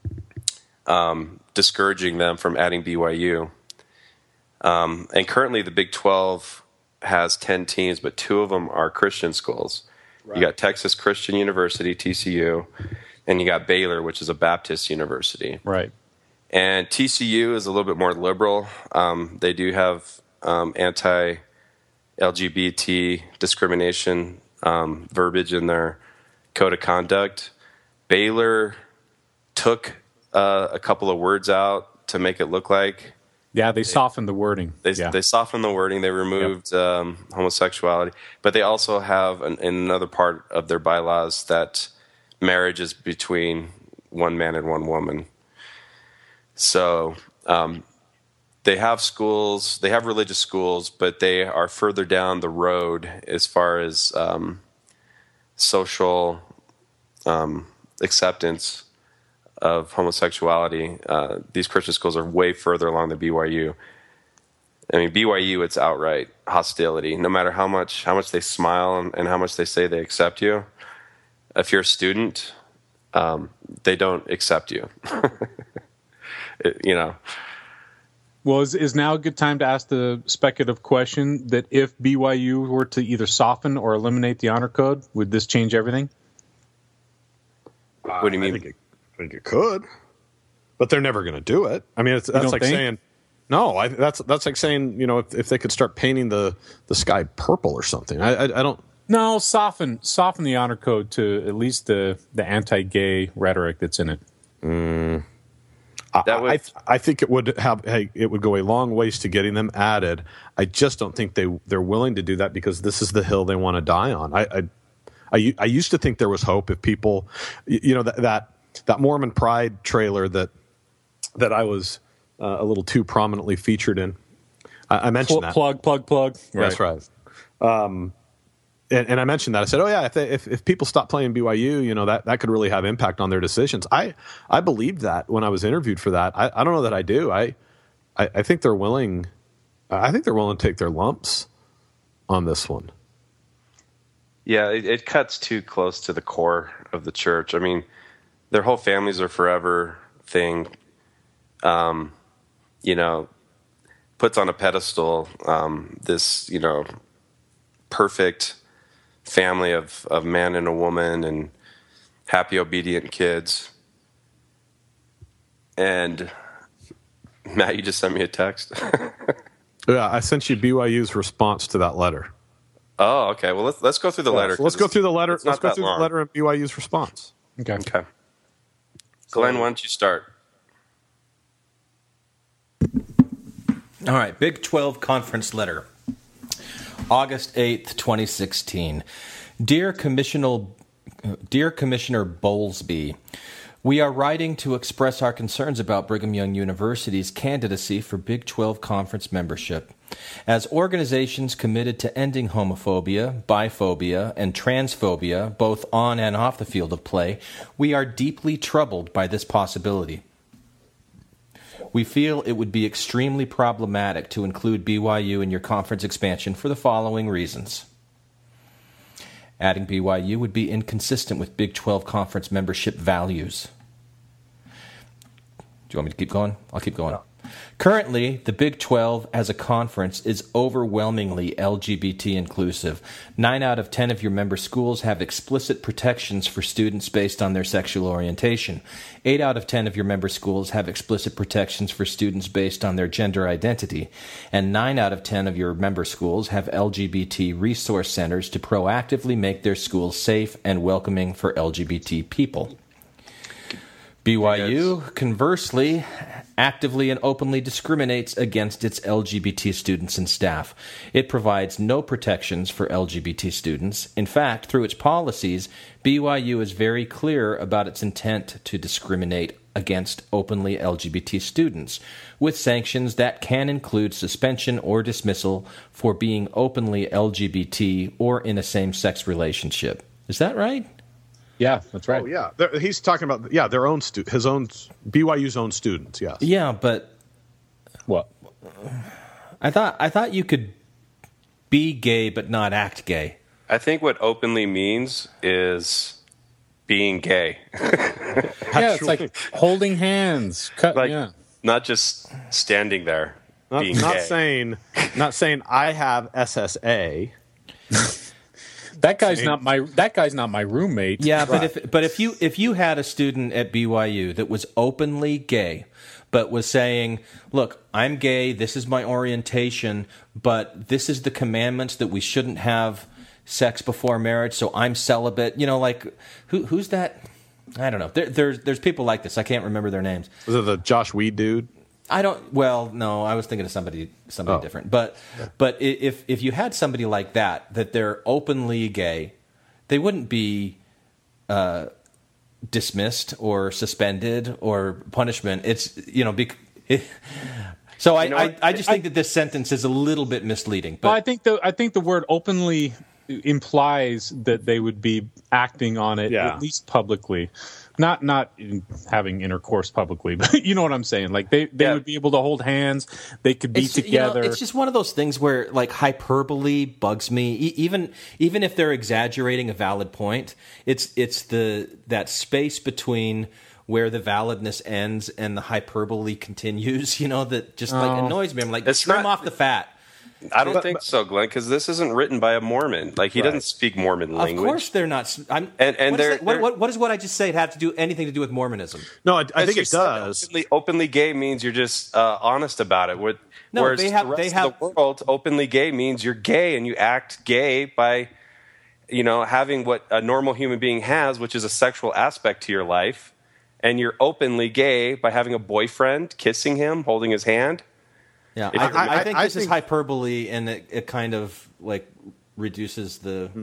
S4: um, discouraging them from adding B Y U. Um, and currently the Big twelve has ten teams, but two of them are Christian schools. Right. You got Texas Christian University, T C U, and you got Baylor, which is a Baptist university.
S6: Right.
S4: And T C U is a little bit more liberal. Um, they do have um, anti-L G B T discrimination um, verbiage in their code of conduct. Baylor took uh, a couple of words out to make it look like
S6: Yeah, they softened the wording.
S4: They
S6: yeah.
S4: they softened the wording. They removed yep. um, homosexuality, but they also have an, in another part of their bylaws that marriage is between one man and one woman. So um, they have schools, they have religious schools, but they are further down the road as far as um, social um, acceptance of homosexuality. Uh, these Christian schools are way further along than B Y U. I mean, B Y U, it's outright hostility. No matter how much how much they smile and, and how much they say they accept you, if you're a student, um, they don't accept you. it, you know.
S6: Well, is, is now a good time to ask the speculative question that if B Y U were to either soften or eliminate the honor code, would this change everything?
S7: Uh,
S4: what do you mean?
S7: I think it, I think it could, but they're never going to do it. I mean, it's, that's like
S6: think?
S7: saying no. I, that's that's like saying, you know, if, if they could start painting the, the sky purple or something. I, I, I don't.
S6: No, soften soften the honor code to at least the, the anti-gay rhetoric that's in it.
S7: Mm.
S4: That would,
S7: I, I think it would have. Hey, it would go a long ways to getting them added. I just don't think they they're willing to do that because this is the hill they want to die on. I I, I, I used to think there was hope if people, you know, that that, that Mormon Pride trailer that that I was uh, a little too prominently featured in. I, I mentioned
S6: plug,
S7: that.
S6: Plug, plug, plug.
S7: That's right. Um, and, and I mentioned that. I said, oh, yeah, if, they, if if people stop playing B Y U, you know, that, that could really have impact on their decisions. I, I believed that when I was interviewed for that. I, I don't know that I do. I, I I think they're willing. I think they're willing to take their lumps on this one.
S4: Yeah, it, it cuts too close to the core of the church. I mean, their whole families are forever thing, um, you know, puts on a pedestal um, this, you know, perfect family of, of man and a woman and happy, obedient kids. And Matt, you just sent me a text.
S7: Yeah, I sent you B Y U's response to that letter.
S4: Oh, okay. Well, let's let's go through the letter.
S7: So let's go through the letter.
S4: Let's
S7: go
S4: go
S7: through
S4: long.
S7: the letter and B Y U's response.
S6: Okay.
S4: Okay. Glenn, why don't you start?
S5: All right, Big twelve Conference Letter, August eighth, twenty sixteen. Dear Commissioner, Dear Commissioner Bowlesby, we are writing to express our concerns about Brigham Young University's candidacy for Big twelve Conference membership. As organizations committed to ending homophobia, biphobia, and transphobia, both on and off the field of play, we are deeply troubled by this possibility. We feel it would be extremely problematic to include B Y U in your conference expansion for the following reasons. Adding B Y U would be inconsistent with Big twelve Conference membership values. Do you want me to keep going? I'll keep going. Currently, the Big twelve as a conference is overwhelmingly L G B T inclusive. Nine out of ten of your member schools have explicit protections for students based on their sexual orientation. Eight out of ten of your member schools have explicit protections for students based on their gender identity. And nine out of ten of your member schools have L G B T resource centers to proactively make their schools safe and welcoming for L G B T people. B Y U, conversely, actively and openly discriminates against its L G B T students and staff. It provides no protections for L G B T students. In fact, through its policies, B Y U is very clear about its intent to discriminate against openly L G B T students, with sanctions that can include suspension or dismissal for being openly L G B T or in a same-sex relationship. Is that right?
S6: Yeah, that's right.
S7: Oh yeah, They're, he's talking about yeah their own stu- his own B Y U's own students. Yes.
S5: Yeah, but
S6: What?
S5: I thought I thought you could be gay but not act gay.
S4: I think what openly means is being gay.
S6: Yeah, it's like holding hands. Cut,
S4: Like,
S6: yeah.
S4: not just standing there
S7: Not,
S4: being
S7: not
S4: gay.
S7: saying not saying I have S S A.
S6: That guy's not my that guy's not my roommate.
S5: Yeah, but if but if you if you had a student at B Y U that was openly gay, but was saying, "Look, I'm gay. This is my orientation, but this is the commandments that we shouldn't have sex before marriage. So I'm celibate." You know, like who who's that? I don't know. There, there's there's people like this. I can't remember their names.
S7: Was it the Josh Weed dude?
S5: I don't. Well, no, I was thinking of somebody somebody
S7: Oh.
S5: different. But but i- if if you had somebody like that, that they're openly gay, they wouldn't be uh, dismissed or suspended or punishment. It's you know. Bec- it, so I,
S4: know
S5: I
S4: what?
S5: I just think that this sentence is a little bit misleading. But
S6: Well, I think the I think the word openly implies that they would be acting on it
S7: Yeah.
S6: at least publicly, not not in having intercourse publicly, but you know what I'm saying. Like they, they
S4: Yeah.
S6: would be able to hold hands. They could be
S5: It's, you know,
S6: together.
S5: it's just one of those things where like hyperbole bugs me. E- even even if they're exaggerating a valid point, it's it's the that space between where the validness ends and the hyperbole continues. You know, that just like
S6: Oh.
S5: annoys me. I'm like,
S4: It's
S5: trim
S4: not-
S5: off the fat.
S4: I don't
S7: But-
S4: think
S7: but-
S4: so, Glenn, because this isn't written by a Mormon. Like, he
S7: Right.
S4: doesn't speak Mormon
S5: Of
S4: language.
S5: course, they're not. s- I'm,
S4: And- and
S5: what,
S4: they're-
S5: is that- what,
S4: they're-
S5: what, what does what I just say have to do anything to do with Mormonism?
S7: No, I, I
S4: As
S7: think
S4: you
S7: it
S4: said,
S7: does.
S4: Openly, openly gay means you're just uh, honest about it. Where-
S5: No,
S4: Whereas
S5: they have-
S4: the rest
S5: they
S4: of
S5: have-
S4: the world, openly gay means you're gay and you act gay by, you know, having what a normal human being has, which is a sexual aspect to your life. And you're openly gay by having a boyfriend, kissing him, holding his hand.
S5: Yeah,
S4: If
S5: I,
S4: you're-
S5: I, I
S7: I-
S5: think
S7: I
S5: this is
S7: think-
S5: hyperbole, and it, it kind of like reduces the.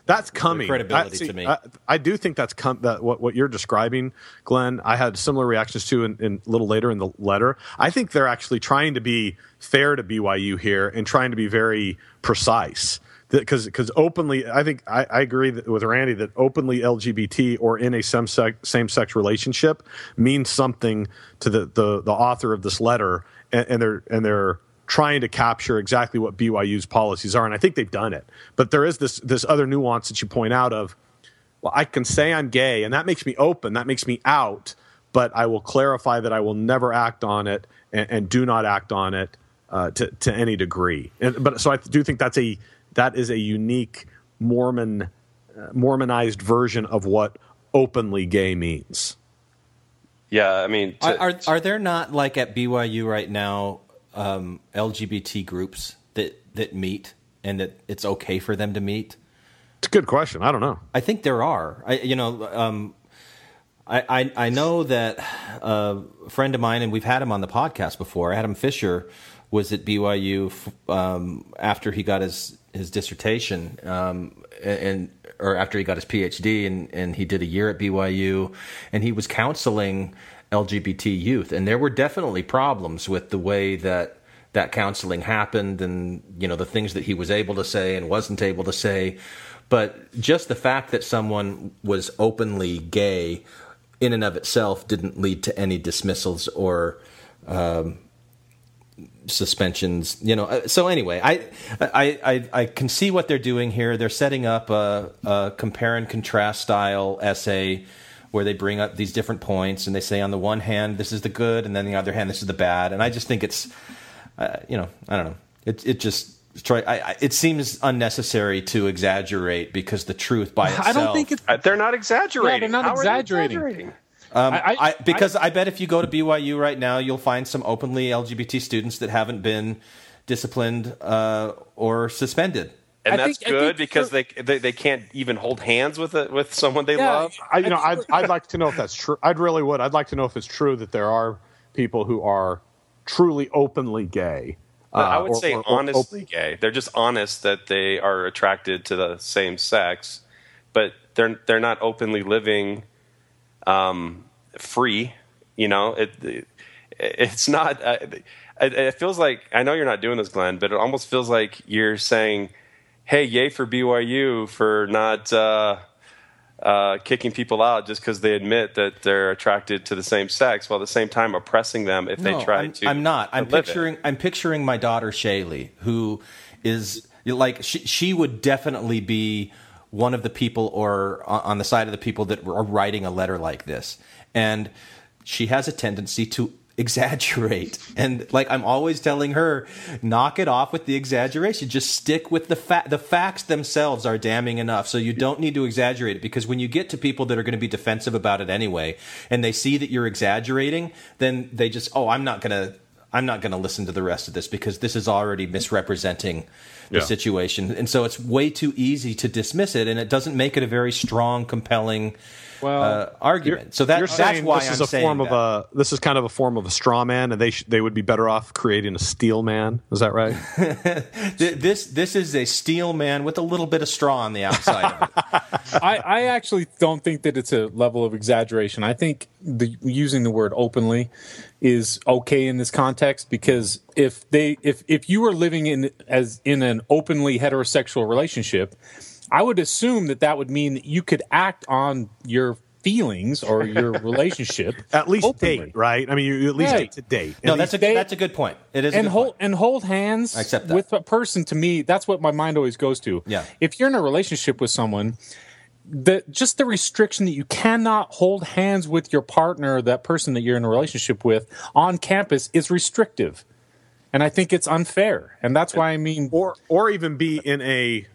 S7: That's coming.
S5: credibility
S7: I, see,
S5: to me.
S7: I, I do think that's com- that what, what you're describing, Glenn. I had similar reactions to in, in a little later in the letter. I think they're actually trying to be fair to B Y U here and trying to be very precise. Because because openly, I think I, I agree that, with Randy that openly L G B T or in a same sex, same sex relationship means something to the, the, the author of this letter, and, and they're and they're. trying to capture exactly what B Y U's policies are, and I think they've done it. But there is this this other nuance that you point out of, well, I can say I'm gay, and that makes me open, that makes me out, but I will clarify that I will never act on it and, and do not act on it uh, to to any degree. And, but so I do think that's a that is a unique Mormon uh, Mormonized version of what openly gay means.
S4: Yeah, I mean, to,
S5: are, are are there not, like at B Y U right now, Um, L G B T groups that, that meet and that it's okay for them to meet?
S7: It's a good question. I don't know.
S5: I think there are. I, you know, um, I, I I know that uh, a friend of mine, and we've had him on the podcast before, Adam Fisher, was at B Y U um, after he got his his dissertation, um, and or after he got his PhD, and and he did a year at B Y U, and he was counseling L G B T youth, and there were definitely problems with the way that that counseling happened, and you know the things that he was able to say and wasn't able to say. But just the fact that someone was openly gay in and of itself didn't lead to any dismissals or um, suspensions. You know, so anyway, I, I I I can see what they're doing here. They're setting up a, a compare and contrast style essay, where they bring up these different points and they say on the one hand, this is the good, and then on the other hand, this is the bad. And I just think it's, uh, you know, I don't know. It it just, try. I, I, it seems unnecessary to exaggerate because the truth by itself.
S6: I don't think it's.
S4: uh, they're not exaggerating.
S6: Yeah, they're not
S4: How are they
S6: exaggerating.
S4: exaggerating?
S5: Um,
S6: I- I-
S5: I, because I, I bet if you go to B Y U right now, you'll find some openly L G B T students that haven't been disciplined uh, or suspended.
S4: And
S6: I
S4: that's
S6: think- I
S4: good
S6: think
S4: because
S6: for-
S4: they, they they can't even hold hands with it with someone they
S6: Yeah,
S4: love.
S7: I, you know,
S6: I
S7: I'd,
S6: think-
S7: I'd like to know if that's true. I'd really would. I'd like to know if it's true that there are people who are truly openly gay.
S4: No, I
S7: uh,
S4: would
S7: or-
S4: say
S7: or- or
S4: honestly gay. They're just honest that they are attracted to the same sex, but they're they're not openly living um, free. You know, it, it it's not. Uh, it, it feels like, I know you're not doing this, Glenn, but it almost feels like you're saying, "Hey, yay for B Y U for not uh, uh, kicking people out just because they admit that they're attracted to the same sex," while at the same time oppressing them if
S5: No,
S4: they try
S5: I'm,
S4: to.
S5: I'm not.
S4: to
S5: I'm
S4: live it.
S5: picturing. I'm picturing my daughter Shaylee, who is like she, she would definitely be one of the people, or on the side of the people that are writing a letter like this, and she has a tendency to exaggerate. And like I'm always telling her, knock it off with the exaggeration. Just stick with the fa- the facts themselves are damning enough. So you don't need to exaggerate it, because when you get to people that are going to be defensive about it anyway, and they see that you're exaggerating, then they just, oh, I'm not going to I'm not going to listen to the rest of this because this is already misrepresenting the
S7: Yeah.
S5: situation. And so it's way too easy to dismiss it, and it doesn't make it a very strong, compelling
S6: Well,
S5: uh, argument. So that,
S7: You're
S5: that's
S7: saying
S5: why
S7: this is
S5: I'm
S7: a
S5: saying
S7: form
S5: that.
S7: of a this is kind of a form of a straw man, and they sh- they would be better off creating a steel man. Is that right?
S5: Th- This this is a steel man with a little bit of straw on the outside of it.
S6: I, I actually don't think that it's a level of exaggeration. I think the, using the word openly is okay in this context, because if they if if you were living in as in an openly heterosexual relationship, I would assume that that would mean that you could act on your feelings or your relationship
S7: At least
S6: openly.
S7: date, right? I mean, you at least
S6: Right.
S7: date to date.
S5: No,
S7: At
S5: that's a
S7: least-
S6: they-
S5: that's a good point. It is a
S6: and
S5: good
S6: hold
S5: point.
S6: and hold hands
S5: I accept that.
S6: with a person. To me, that's what my mind always goes to.
S5: Yeah.
S6: If you're in a relationship with someone, the just the restriction that you cannot hold hands with your partner, that person that you're in a relationship with, on campus is restrictive, and I think it's unfair. And that's why I mean,
S7: or or even be in a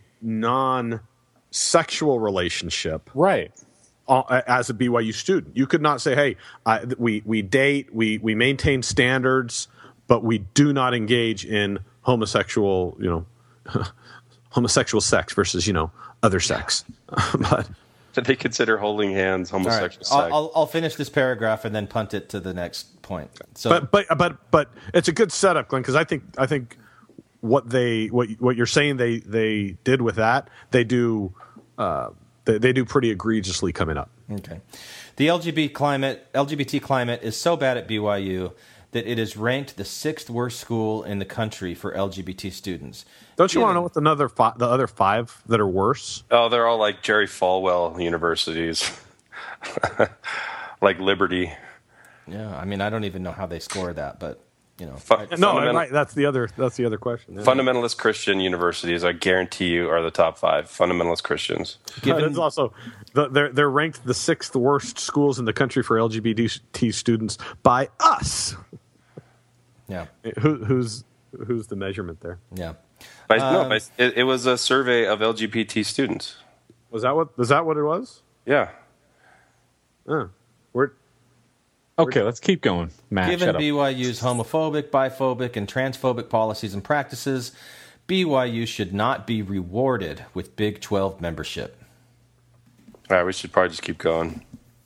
S7: non-sexual relationship.
S6: right.
S7: uh, as a B Y U student. You could not say, "Hey, I, we we date, we we maintain standards, but we do not engage in homosexual, you know, homosexual sex versus you know other sex." But
S4: That they consider holding hands
S5: All right,
S4: homosexual
S5: I'll,
S4: sex.
S5: I'll, I'll finish this paragraph and then punt it to the next point. So,
S7: but but but but it's a good setup, Glenn, because I think I think what they what what you're saying they they did with that, they do uh, they, they do pretty egregiously coming up.
S5: Okay. The L G B T climate, L G B T climate is so bad at B Y U that it is ranked the sixth worst school in the country for L G B T students.
S7: Don't you
S5: Given-
S7: want to know what the other fi- the other five that are worse?
S4: Oh, they're all like Jerry Falwell universities, like Liberty.
S5: Yeah, I mean, I don't even know how they score that, but you know,
S4: Fu-
S5: I-
S7: No,
S4: fundamental-
S7: right. That's the other. That's the other question. Yeah.
S4: Fundamentalist Christian universities, I guarantee you, are the top five. Fundamentalist Christians.
S5: given
S7: It's also the, they're they're ranked the sixth worst schools in the country for L G B T students by us.
S5: yeah,
S7: Who, who's who's the measurement there?
S5: yeah.
S4: By, no,
S5: Um,
S4: by, it, it was a survey of L G B T students.
S7: Was that what? Was that what it was?
S4: Yeah.
S7: Oh, where?
S6: Okay, let's keep going. Matt,
S5: Given
S6: shut up.
S5: B Y U's homophobic, biphobic, and transphobic policies and practices, B Y U should not be rewarded with Big twelve membership.
S4: All right, we should probably just keep going.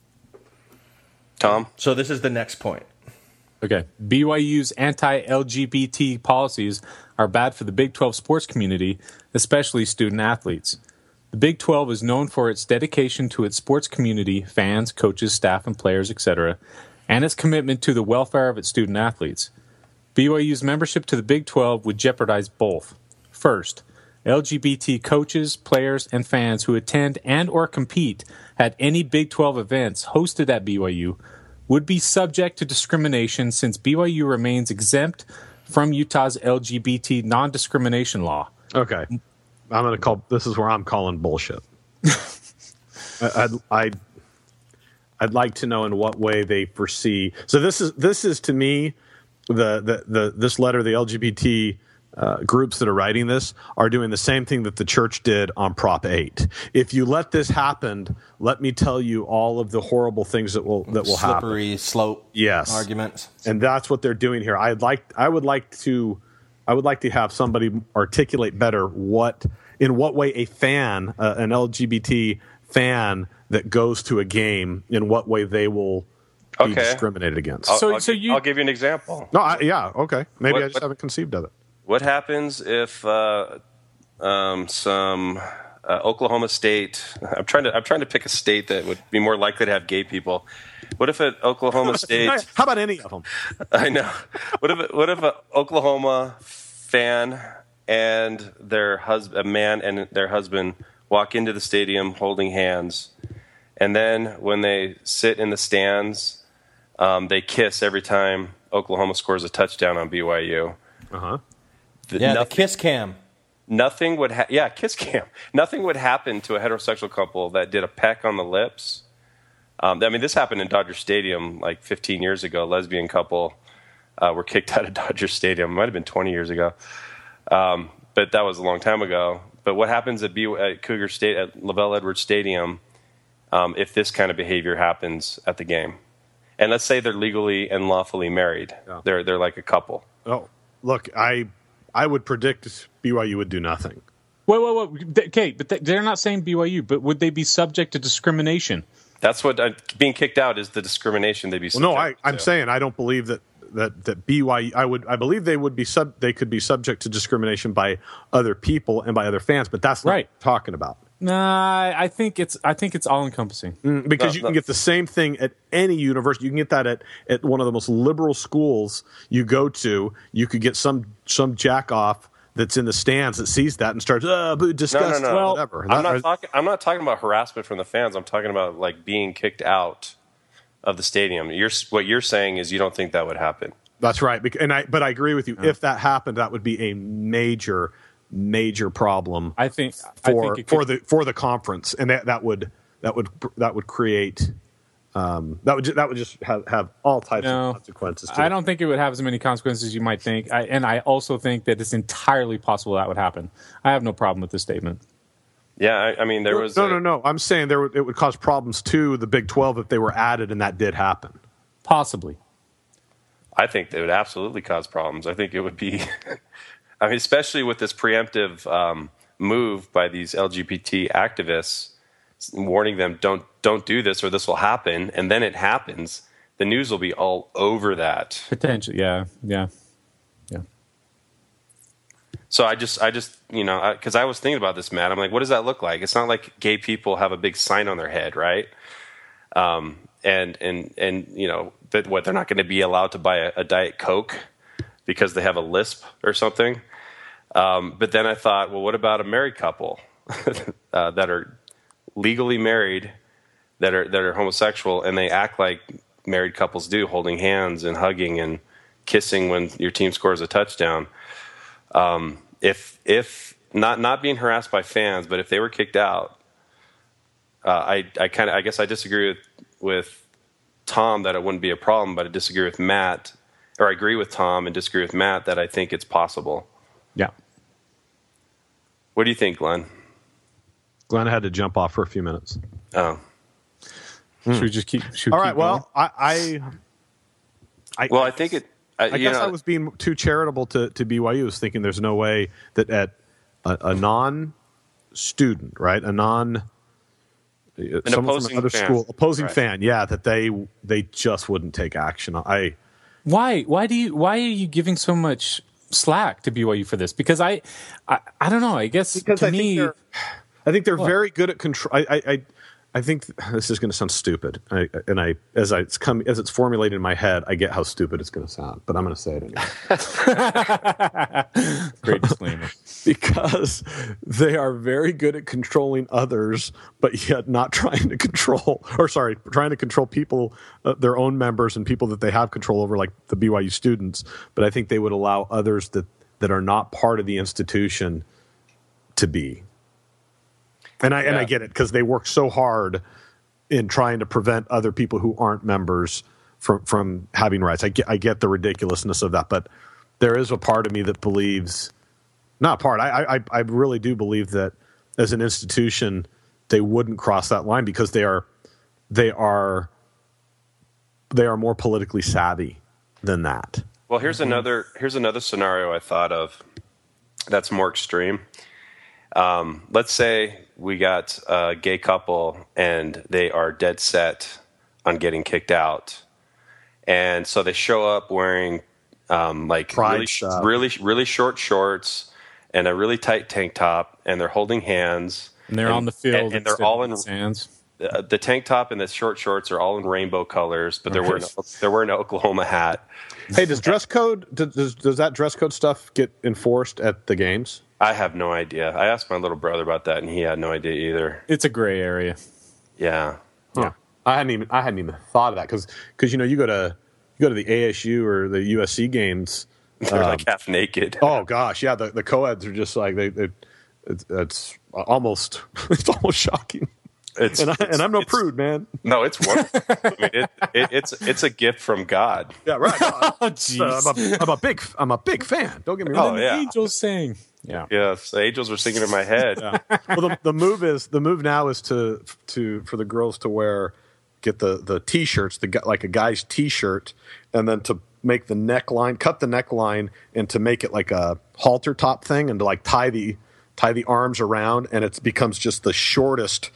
S4: Tom?
S5: So this is the next point.
S6: Okay. B Y U's anti-L G B T policies are bad for the Big twelve sports community, especially student athletes. The Big twelve is known for its dedication to its sports community, fans, coaches, staff, and players, et cetera, and its commitment to the welfare of its student athletes. B Y U's membership to the Big twelve would jeopardize both. First, L G B T coaches, players, and fans who attend and or compete at any Big twelve events hosted at B Y U would be subject to discrimination since B Y U remains exempt from Utah's L G B T non-discrimination law.
S7: Okay, I'm going to call. This is where I'm calling bullshit. I, I'd, I'd I'd like to know in what way they foresee. So this is this is to me the the, the this letter. The L G B T uh, groups that are writing this are doing the same thing that the church did on Prop eight. If you let this happen, let me tell you all of the horrible things that will that will happen.
S5: Slippery slope
S7: Yes.
S5: arguments.
S7: And that's what they're doing here. I'd like I would like to I would like to have somebody articulate better what in what way a fan, uh, an L G B T fan that goes to a game, in what way they will be
S4: Okay.
S7: discriminated against.
S4: I'll,
S6: So-
S4: I'll,
S6: so
S4: gi-
S6: you-
S4: I'll give you an example.
S7: no, I, yeah, okay. Maybe
S4: What-
S7: I just
S4: what-
S7: haven't conceived of it.
S4: What happens if uh, um, some uh, Oklahoma State? I'm trying to I'm trying to pick a state that would be more likely to have gay people. What if an Oklahoma State?
S7: How about any of them?
S4: I know. What if what if an Oklahoma fan and their husband, a man and their husband, walk into the stadium holding hands, and then when they sit in the stands, um, they kiss every time Oklahoma scores a touchdown on B Y U.
S7: Uh huh.
S4: The-
S5: Yeah,
S4: nothing-
S5: the kiss cam.
S4: Nothing would ha- yeah, kiss cam. Nothing would happen to a heterosexual couple that did a peck on the lips. Um, I mean, this happened in Dodger Stadium like fifteen years ago. A lesbian couple uh, were kicked out of Dodger Stadium. It might have been twenty years ago, um, but that was a long time ago. But what happens at, B- at Cougar State at Lavelle Edwards Stadium um, if this kind of behavior happens at the game? And let's say they're legally and lawfully married.
S7: Yeah.
S4: They're they're like a couple.
S7: Oh, look, I I would predict B Y U would do nothing.
S6: Wait, wait, wait. Okay, but th- they're not saying B Y U, but would they be subject to discrimination?
S4: That's what uh, being kicked out is, the discrimination they'd be
S7: Well, no, I,
S4: subject
S7: I'm
S4: to.
S7: saying I don't believe that, that, that B Y U. I would I believe they would be sub. They could be subject to discrimination by other people and by other fans, but that's not
S6: Right.
S7: what I'm talking about.
S6: Nah, I think it's I think it's all encompassing.
S7: Because
S4: No,
S7: you can
S4: no.
S7: get the same thing at any university. You can get that at, at one of the most liberal schools you go to. You could get some some jack off that's in the stands that sees that and starts uh, boo,
S4: No,
S7: disgust,
S4: no, no.
S6: Well,
S7: whatever.
S4: I'm
S7: That-
S4: not talking. I'm not talking about harassment from the fans. I'm talking about like being kicked out of the stadium. You're what you're saying is you don't think that would happen.
S7: That's right. Bec- And I, but I agree with you. If that happened, that would be a major, major problem
S6: I think I
S7: for
S6: think it
S7: for
S6: could,
S7: the for the conference, and that, that would that would that would create um, that would ju- that would just have, have all types
S6: No,
S7: of consequences. To
S6: I
S7: it.
S6: don't think it would have as many consequences as you might think. I, and I also think that it's entirely possible that would happen. I have no problem with this statement.
S4: Yeah, I, I mean there was
S7: no,
S4: a-
S7: no, no. I'm saying there would, it would cause problems to the Big twelve if they were added, and that did happen.
S6: Possibly.
S4: I think they would absolutely cause problems. I think it would be. I mean, especially with this preemptive um, move by these L G B T activists, warning them don't don't do this or this will happen, and then it happens. The news will be all over that.
S6: Potentially, yeah, yeah.
S4: So I just, I just, you know, because I, I was thinking about this, Matt. I'm like, what does that look like? It's not like gay people have a big sign on their head, right? Um, and and and you know that what they're not going to be allowed to buy a, a Diet Coke because they have a lisp or something. Um, but then I thought, well, what about a married couple uh, that are legally married, that are that are homosexual, and they act like married couples do, holding hands and hugging and kissing when your team scores a touchdown. Um, if if not not being harassed by fans, but if they were kicked out, uh, I I kind of I guess I disagree with with Tom that it wouldn't be a problem, but I disagree with Matt, or I agree with Tom and disagree with Matt that I think it's possible.
S6: Yeah.
S4: What do you think, Glenn?
S7: Glenn had to jump off for a few minutes.
S4: Oh,
S6: Should we just keep? Should we
S7: All
S6: keep
S7: right. Well, I, I, I,
S4: well, I think it. I,
S7: I
S4: you
S7: guess
S4: know,
S7: I was being too charitable to, to B Y U. I was thinking there's no way that at a, a non-student, right, a non, an someone from
S4: opposing
S7: another
S4: fan.
S7: school, opposing
S4: Right.
S7: fan, yeah, that they they just wouldn't take action. I
S6: Why? Why do you? Why are you giving so much slack to B Y U for this? Because I, I, I don't know. I guess
S7: because
S6: to
S7: I
S6: me,
S7: think they're, I think they're
S6: What?
S7: very good at control. I, I, I, I think this is going to sound stupid, I, and I as I it's come as it's formulated in my head, I get how stupid it's going to sound, but I'm going to say it anyway.
S6: great disclaimer.
S7: Because they are very good at controlling others, but yet not trying to control, or sorry, trying to control people, uh, their own members and people that they have control over, like the B Y U students. But I think they would allow others that, that are not part of the institution to be. And I and I
S4: Yeah.
S7: get it, because they work so hard in trying to prevent other people who aren't members from from having rights. I get I get the ridiculousness of that, but there is a part of me that believes. Not part. I, I I really do believe that as an institution, they wouldn't cross that line because they are they are they are more politically savvy than that.
S4: Well, here's another here's another scenario I thought of that's more extreme. Um, let's say we got a gay couple and they are dead set on getting kicked out, and so they show up wearing um, like
S7: Pride
S4: really,
S7: stuff.
S4: really really short shorts and a really tight tank top, and they're holding hands.
S6: And they're on the field,
S4: and, and they're
S6: instead
S4: all
S6: of
S4: in
S6: sands.
S4: uh, the tank top and the short shorts are all in rainbow colors, but they're wearing they're wearing an Oklahoma hat.
S7: Hey, does dress code does does that dress code stuff get enforced at the games?
S4: I have no idea. I asked my little brother about that, and he had no idea either.
S6: It's a gray area.
S4: Yeah.
S7: Yeah, I hadn't even I hadn't even thought of that because you know you go to you go to the A S U or the U S C games.
S4: They're
S7: um,
S4: like half naked.
S7: Oh gosh, yeah, the the co-eds are just like they. they it's, it's almost it's almost shocking.
S4: It's,
S7: And, I,
S4: it's-
S7: and I'm no
S4: it's-
S7: prude, man.
S4: No, it's wonderful. I mean, it, it, it's it's a gift from God.
S7: Yeah, right. No,
S6: Oh,
S7: Uh,
S6: jeez.
S7: I'm, a, I'm a big I'm a big fan. Don't get me
S4: Oh,
S7: wrong.
S6: And
S4: yeah.
S6: the angels sing. Yeah.
S4: Yes, the angels were singing in my head.
S7: Well, the, the move is the move now is to to for the girls to wear get the the t-shirts, the gu- like a guy's t-shirt, and then to make the neckline, cut the neckline, and to make it like a halter top thing, and to like tie the tie the arms around, and it becomes just the shortest,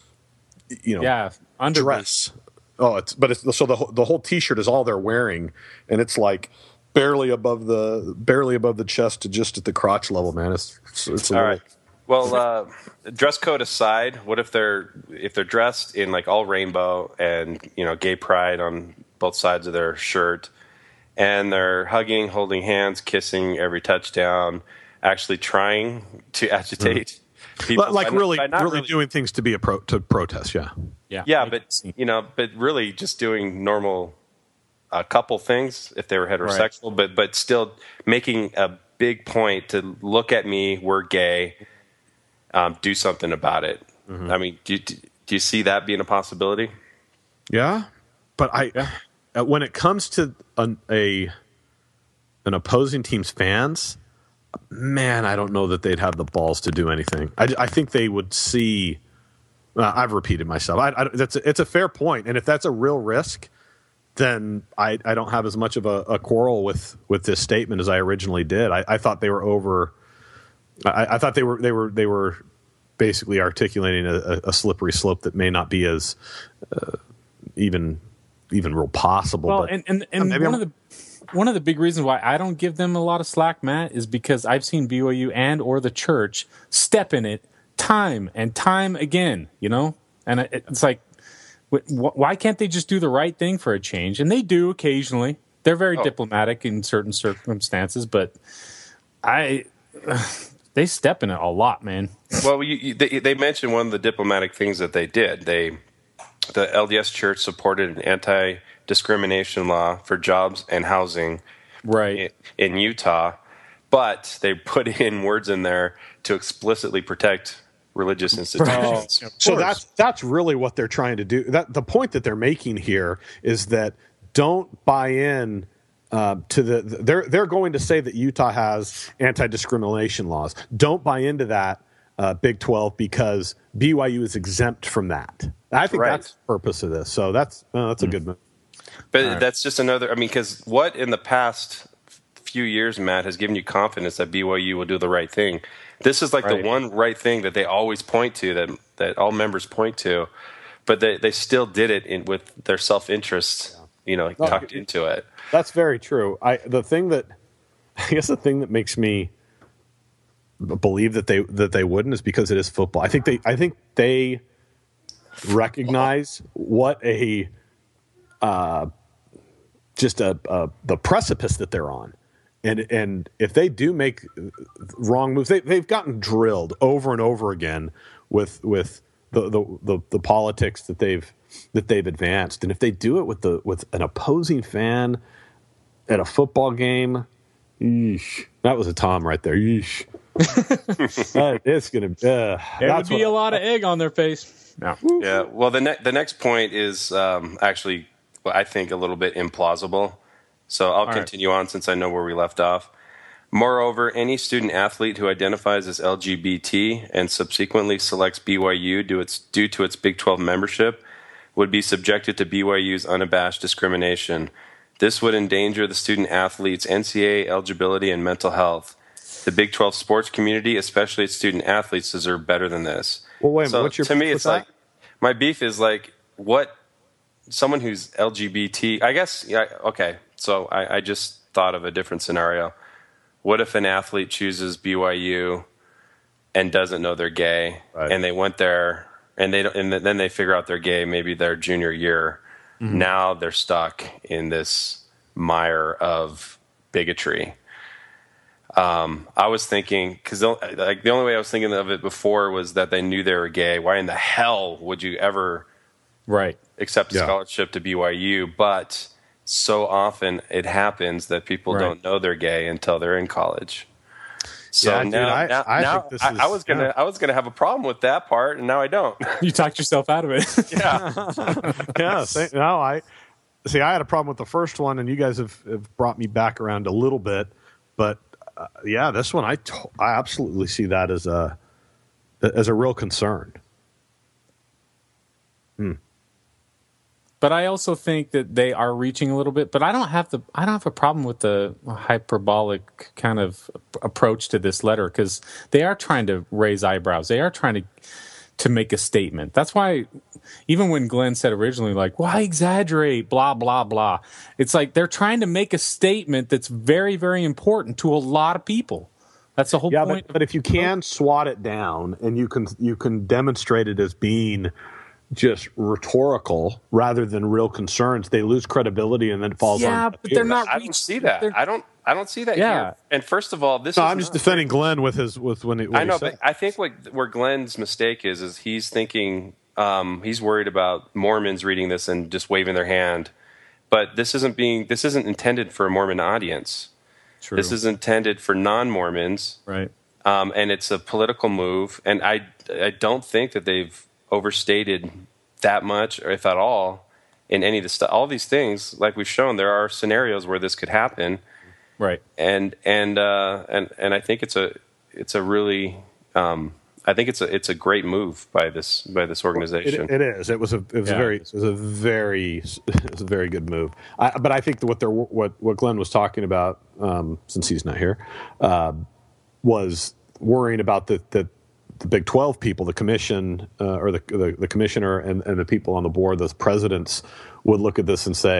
S7: you know,
S6: Yeah. Under
S7: dress. Oh, it's but it's so the whole- the whole t-shirt is all they're wearing, and it's like barely above the barely above the chest to just at the crotch level, man. It's it's, it's a
S4: All
S7: little,
S4: right. Well, uh, dress code aside, what if they're if they're dressed in like all rainbow and you know gay pride on both sides of their shirt, and they're hugging, holding hands, kissing every touchdown, actually trying to agitate people,
S7: But, like
S4: by-
S7: really,
S4: by not
S7: really doing things to be a pro to protest. Yeah,
S6: Yeah.
S4: Yeah, but you know, but really just doing normal uh, couple things if they were heterosexual, but but still making a big point to look at me, we're gay, um, do something about it. I mean, do you, do you see that being a possibility?
S7: yeah. But I, uh, when it comes to an, a an opposing team's fans, man, I don't know that they'd have the balls to do anything. I, I think they would see. Uh, I've repeated myself. I, I, that's a, it's a fair point, and if that's a real risk, then I, I don't have as much of a, a quarrel with, with this statement as I originally did. I, I thought they were over. I, I thought they were they were they were basically articulating a, a slippery slope that may not be as uh, even even real possible.
S6: Well,
S7: but
S6: and and,
S7: uh,
S6: and
S7: maybe
S6: one
S7: I'm-
S6: of the one of the big reasons why I don't give them a lot of slack, Matt, is because I've seen B Y U and or the church step in it time and time again, you know? And it's like, why can't they just do the right thing for a change? And they do occasionally. They're very oh. diplomatic in certain circumstances, but I they step in it a lot, man.
S4: Well, you, you, they, they mentioned one of the diplomatic things that they did. They, the L D S Church supported an anti-discrimination law for jobs and housing,
S6: right,
S4: in, in Utah, but they put in words in there to explicitly protect religious institutions.
S7: Oh, so that's that's really what they're trying to do. That the point that they're making here is that don't buy in uh, to the they're they're going to say that Utah has anti-discrimination laws. Don't buy into that, uh, Big twelve, because B Y U is exempt from that. I think right. that's the purpose of this. So that's uh, that's a mm-hmm. good move.
S4: But right. that's just another. I mean, because what in the past few years, Matt, has given you confidence that B Y U will do the right thing? This is like right. the one right thing that they always point to, that that all members point to, but they, they still did it in, with their self-interest, you know, no, tucked into it.
S7: That's very true. I the thing that I guess the thing that makes me believe that they that they wouldn't is because it is football. I think they I think they recognize what a uh, just a, a the precipice that they're on. And and if they do make wrong moves, they they've gotten drilled over and over again with with the, the, the, the politics that they've that they've advanced. And if they do it with the with an opposing fan at a football game, eesh, that was a Tom right there. Eesh. that, it's gonna. Uh,
S6: there would be a lot of egg on their face.
S4: No. Yeah. Well, the ne- the next point is um, actually, well, I think, a little bit implausible. So I'll All continue right. on since I know where we left off. Moreover, any student athlete who identifies as L G B T and subsequently selects B Y U due, its, due to its Big twelve membership would be subjected to B Y U's unabashed discrimination. This would endanger the student athlete's N C A A eligibility and mental health. The Big twelve sports community, especially its student athletes, deserve better than this.
S7: Well, wait,
S4: so
S7: what's your
S4: to me,
S7: beef
S4: it's
S7: with
S4: like
S7: that?
S4: My beef is like what someone who's L G B T. I guess yeah, okay. So I, I just thought of a different scenario. What if an athlete chooses B Y U and doesn't know they're gay, right. and they went there and they don't, and then they figure out they're gay maybe their junior year. Mm-hmm. Now they're stuck in this mire of bigotry. Um, I was thinking because like the only way I was thinking of it before was that they knew they were gay. Why in the hell would you ever
S6: right
S4: accept a yeah. scholarship to B Y U? But so often it happens that people right. don't know they're gay until they're in college. So
S7: yeah,
S4: now,
S7: dude, I,
S4: now,
S7: I,
S4: now
S7: think this
S4: I,
S7: is,
S4: I was gonna
S7: yeah.
S4: I was gonna have a problem with that part, and now I don't.
S6: You talked yourself out of it.
S4: yeah,
S7: yeah. See, no, I see. I had a problem with the first one, and you guys have, have brought me back around a little bit. But uh, yeah, this one I to- I absolutely see that as a as a real concern. Hmm.
S6: But I also think that they are reaching a little bit. But I don't have the I don't have a problem with the hyperbolic kind of approach to this letter because they are trying to raise eyebrows. They are trying to to make a statement. That's why even when Glenn said originally, like, why exaggerate? Blah blah blah. It's like they're trying to make a statement that's very very important to a lot of people. That's the whole
S7: yeah,
S6: point.
S7: But, but if you can swat it down and you can you can demonstrate it as being just rhetorical rather than real concerns, they lose credibility and then it falls
S6: yeah,
S7: on.
S6: Yeah, but they're not.
S4: I don't see that. I don't. I don't see that.
S6: Yeah.
S4: Here. And first of all, this.
S7: No,
S4: is
S7: I'm just
S4: not,
S7: defending Glenn with his with when he. What
S4: I know,
S7: he said.
S4: but I think what where Glenn's mistake is is he's thinking um, he's worried about Mormons reading this and just waving their hand, but this isn't being. This isn't intended for a Mormon audience.
S6: True.
S4: This is intended for non-Mormons,
S6: right?
S4: Um, and it's a political move, and I I don't think that they've overstated that much, or if at all, in any of the stuff. All these things, like we've shown, there are scenarios where this could happen,
S6: right?
S4: And and uh, and and I think it's a it's a really um, I think it's a it's a great move by this by this organization.
S7: It, it is. It was a it was
S6: Yeah.
S7: a very it was a very it was a very good move. I, but I think that what they're what what Glenn was talking about, um, since he's not here, uh, was worrying about the the. the Big twelve people, the commission, uh, or the, the the commissioner and, and the people on the board, those presidents would look at this and say,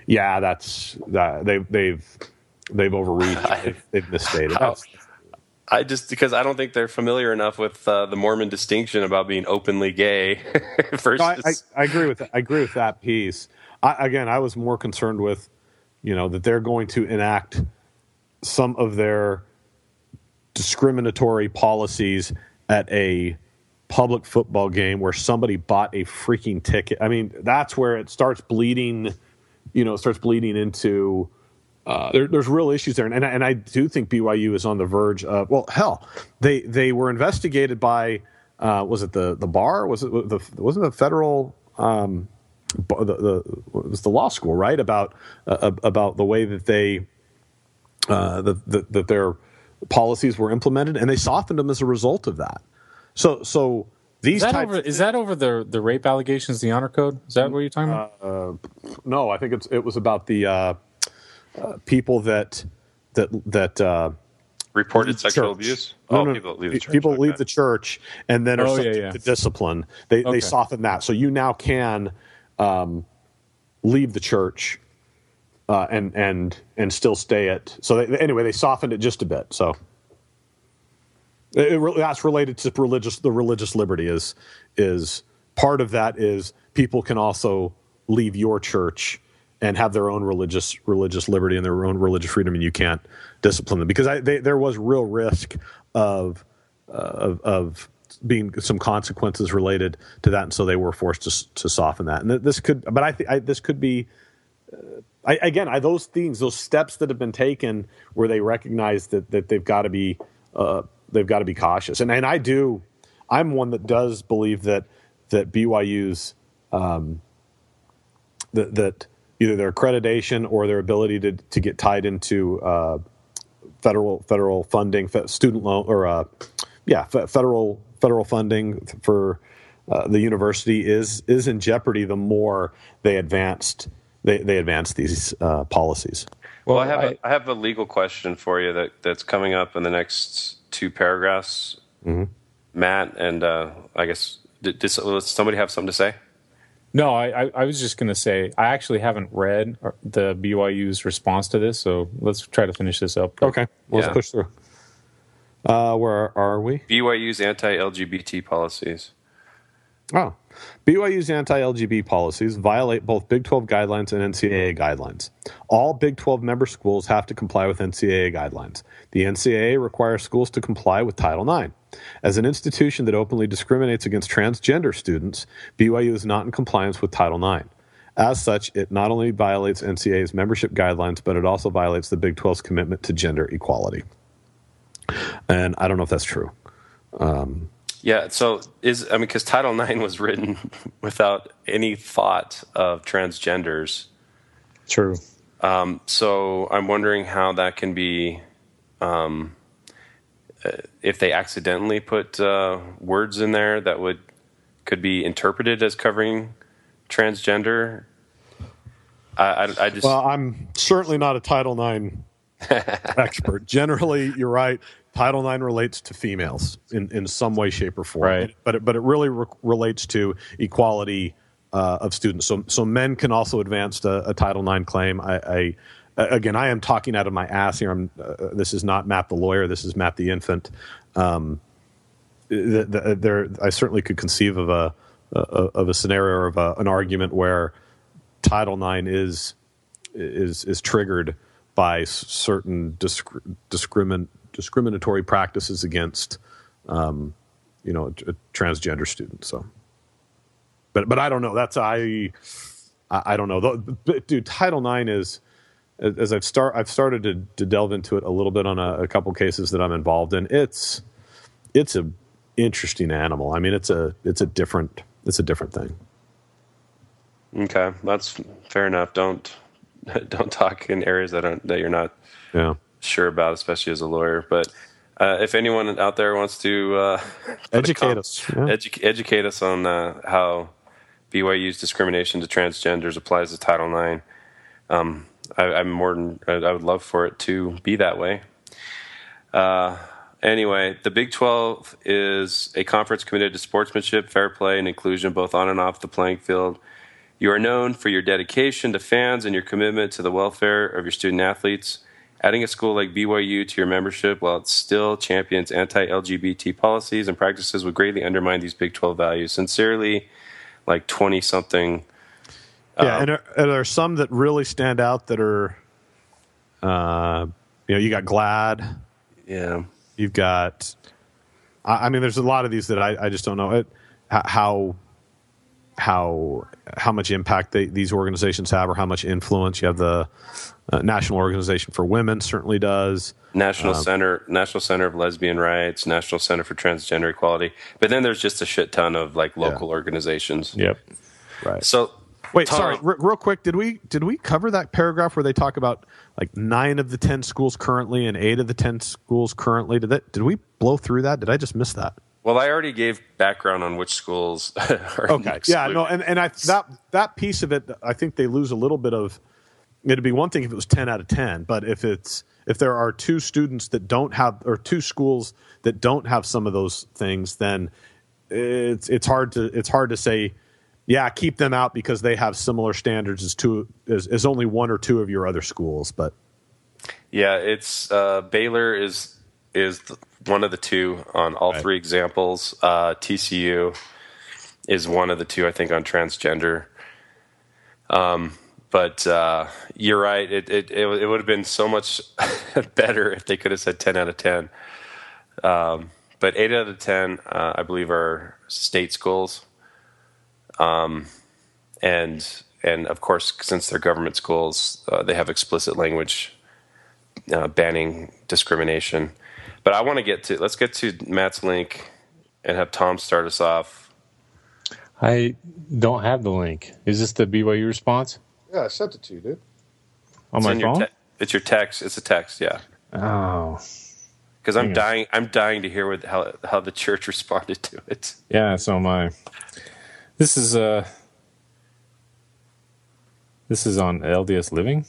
S7: yeah, that's that they they've they've overreached. They've, they've misstated.
S4: How, I just because I don't think they're familiar enough with uh, the Mormon distinction about being openly gay. versus...
S7: no, I, I, I agree with that. I agree with that piece. I, again, I was more concerned with, you know, that they're going to enact some of their discriminatory policies at a public football game where somebody bought a freaking ticket. I mean, that's where it starts bleeding. You know, starts bleeding into. Uh, there, there's real issues there, and, and and I do think B Y U is on the verge of. Well, hell, they they were investigated by. Uh, was it the the bar? Was it the wasn't the federal? Um, the, the it was the law school, right? About uh, about the way that they uh, the, the, that their policies were implemented, and they softened them as a result of that. So so. These
S6: is, that
S7: types
S6: over, is that over the the rape allegations, the honor code? Is that what you're talking about?
S7: Uh, no, I think it's it was about the uh, uh, people that that that uh,
S4: reported sexual
S7: church.
S4: abuse.
S7: No,
S4: Oh,
S7: no,
S4: people leave the church.
S7: People
S4: okay.
S7: leave the church and then are
S6: Oh, yeah,
S7: subject
S6: yeah.
S7: to discipline. They
S6: Okay.
S7: they soften that, so you now can um, leave the church uh, and and and still stay at. So they, anyway, they softened it just a bit. So. It, it, that's related to religious. The religious liberty is is part of that. Is people can also leave your church and have their own religious religious liberty and their own religious freedom, and you can't discipline them because I, they, there was real risk of, uh, of of being some consequences related to that, and so they were forced to to soften that. And this could, but I think this could be. Uh, I, again, I, those things, those steps that have been taken, where they recognize that that they've got to be. Uh, They've got to be cautious, and and I do. I'm one that does believe that that B Y U's um, that that either their accreditation or their ability to to get tied into uh, federal federal funding, student loan, or uh, yeah, federal federal funding for uh, the university is is in jeopardy the more they advanced they they advance these uh, policies.
S4: Well, I have I, a, I have a legal question for you that, that's coming up in the next two paragraphs, mm-hmm. Matt, and uh, I guess did, did somebody have something to say?
S6: No, I, I, I was just going to say I actually haven't read the B Y U's response to this, so let's try to finish this up.
S7: Okay, well,
S4: yeah.
S7: let's push through. Uh, where are we?
S4: B Y U's anti-L G B T policies.
S7: Oh. B Y U's anti-L G B T policies violate both Big twelve guidelines and N C double A guidelines. All Big twelve member schools have to comply with N C double A guidelines. The N C double A requires schools to comply with Title nine. As an institution that openly discriminates against transgender students, B Y U is not in compliance with Title nine. As such, it not only violates N C double A's membership guidelines, but it also violates the Big twelve's commitment to gender equality. And I don't know if that's true. Um,
S4: Yeah, so is I mean, because Title nine was written without any thought of transgenders.
S6: True.
S4: Um, so I'm wondering how that can be, um, uh, if they accidentally put uh, words in there that would could be interpreted as covering transgender. I, I, I just
S7: well, I'm certainly not a Title nine expert. Generally, you're right. Title nine relates to females in, in some way, shape, or form.
S6: Right.
S7: But it, but it really re- relates to equality uh, of students. So so men can also advance a, a Title nine claim. I, I again, I am talking out of my ass here. I'm, uh, this is not Matt the lawyer. This is Matt the infant. Um, the, the, there, I certainly could conceive of a, a of a scenario or of a, an argument where Title nine is is is triggered by certain disc, discrimin, discriminatory practices against, um, you know, a, a transgender students. So, but but I don't know. That's I I, I don't know. The, dude, Title nine is as I've start I've started to, to delve into it a little bit on a, a couple cases that I'm involved in. It's it's a interesting animal. I mean, it's a it's a different it's a different thing.
S4: Okay, that's fair enough. Don't. Don't talk in areas that aren't, that you're not
S7: yeah.
S4: sure about, especially as a lawyer. But uh, if anyone out there wants to uh,
S7: educate us, yeah.
S4: edu- educate us on uh, how B Y U's discrimination to transgenders applies to Title nine, um, I, I'm more than I would love for it to be that way. Uh, anyway, the Big twelve is a conference committed to sportsmanship, fair play, and inclusion both on and off the playing field. You are known for your dedication to fans and your commitment to the welfare of your student athletes. Adding a school like B Y U to your membership while it still champions anti-L G B T policies and practices would greatly undermine these Big twelve values. Sincerely, like twenty-something.
S7: Yeah,
S4: um,
S7: and, there, and there are some that really stand out that are, uh, you know, you got GLAD.
S4: Yeah.
S7: You've got, I, I mean, there's a lot of these that I, I just don't know it, how how how much impact they, these organizations have or how much influence. You have the uh, National Organization for Women certainly does.
S4: National
S7: Um,
S4: Center, National Center of Lesbian Rights, National Center for Transgender Equality, but then there's just a shit ton of like local organizations.
S6: Yep.
S7: Right.
S4: So
S7: Wait,
S4: Tom-
S7: sorry, r- real quick. Did we did we cover that paragraph where they talk about like nine of the ten schools currently and eight of the ten schools currently? Did that? Did we blow through that? Did I just miss that?
S4: Well, I already gave background on which schools are
S7: Okay. Yeah. No. And, and I that that piece of it, I think they lose a little bit of. It'd be one thing if it was ten out of ten, but if it's if there are two students that don't have or two schools that don't have some of those things, then it's it's hard to it's hard to say. Yeah, keep them out because they have similar standards as two as, as only one or two of your other schools. But
S4: Yeah, it's uh, Baylor is is th- one of the two on all
S7: Right.
S4: three examples. Uh, T C U is one of the two, I think, on transgender. Um, but uh, you're right. It it it, it would have been so much better if they could have said ten out of ten. Um, but eight out of ten, uh, I believe, are state schools. Um, and and of course, since they're government schools, uh, they have explicit language uh, banning discrimination. But I want to get to let's get to Matt's link and have Tom start us off.
S6: I don't have the link. Is this the B Y U response
S8: Yeah, I sent it to you, dude.
S6: on
S4: It's
S6: my
S4: in your
S6: phone?
S4: te- it's your text. It's a text, yeah.
S6: Oh,
S4: Because I'm
S6: Hang on.
S4: dying. I'm dying to hear what, how how the church responded to it.
S6: yeah. So my this is uh this is on L D S Living,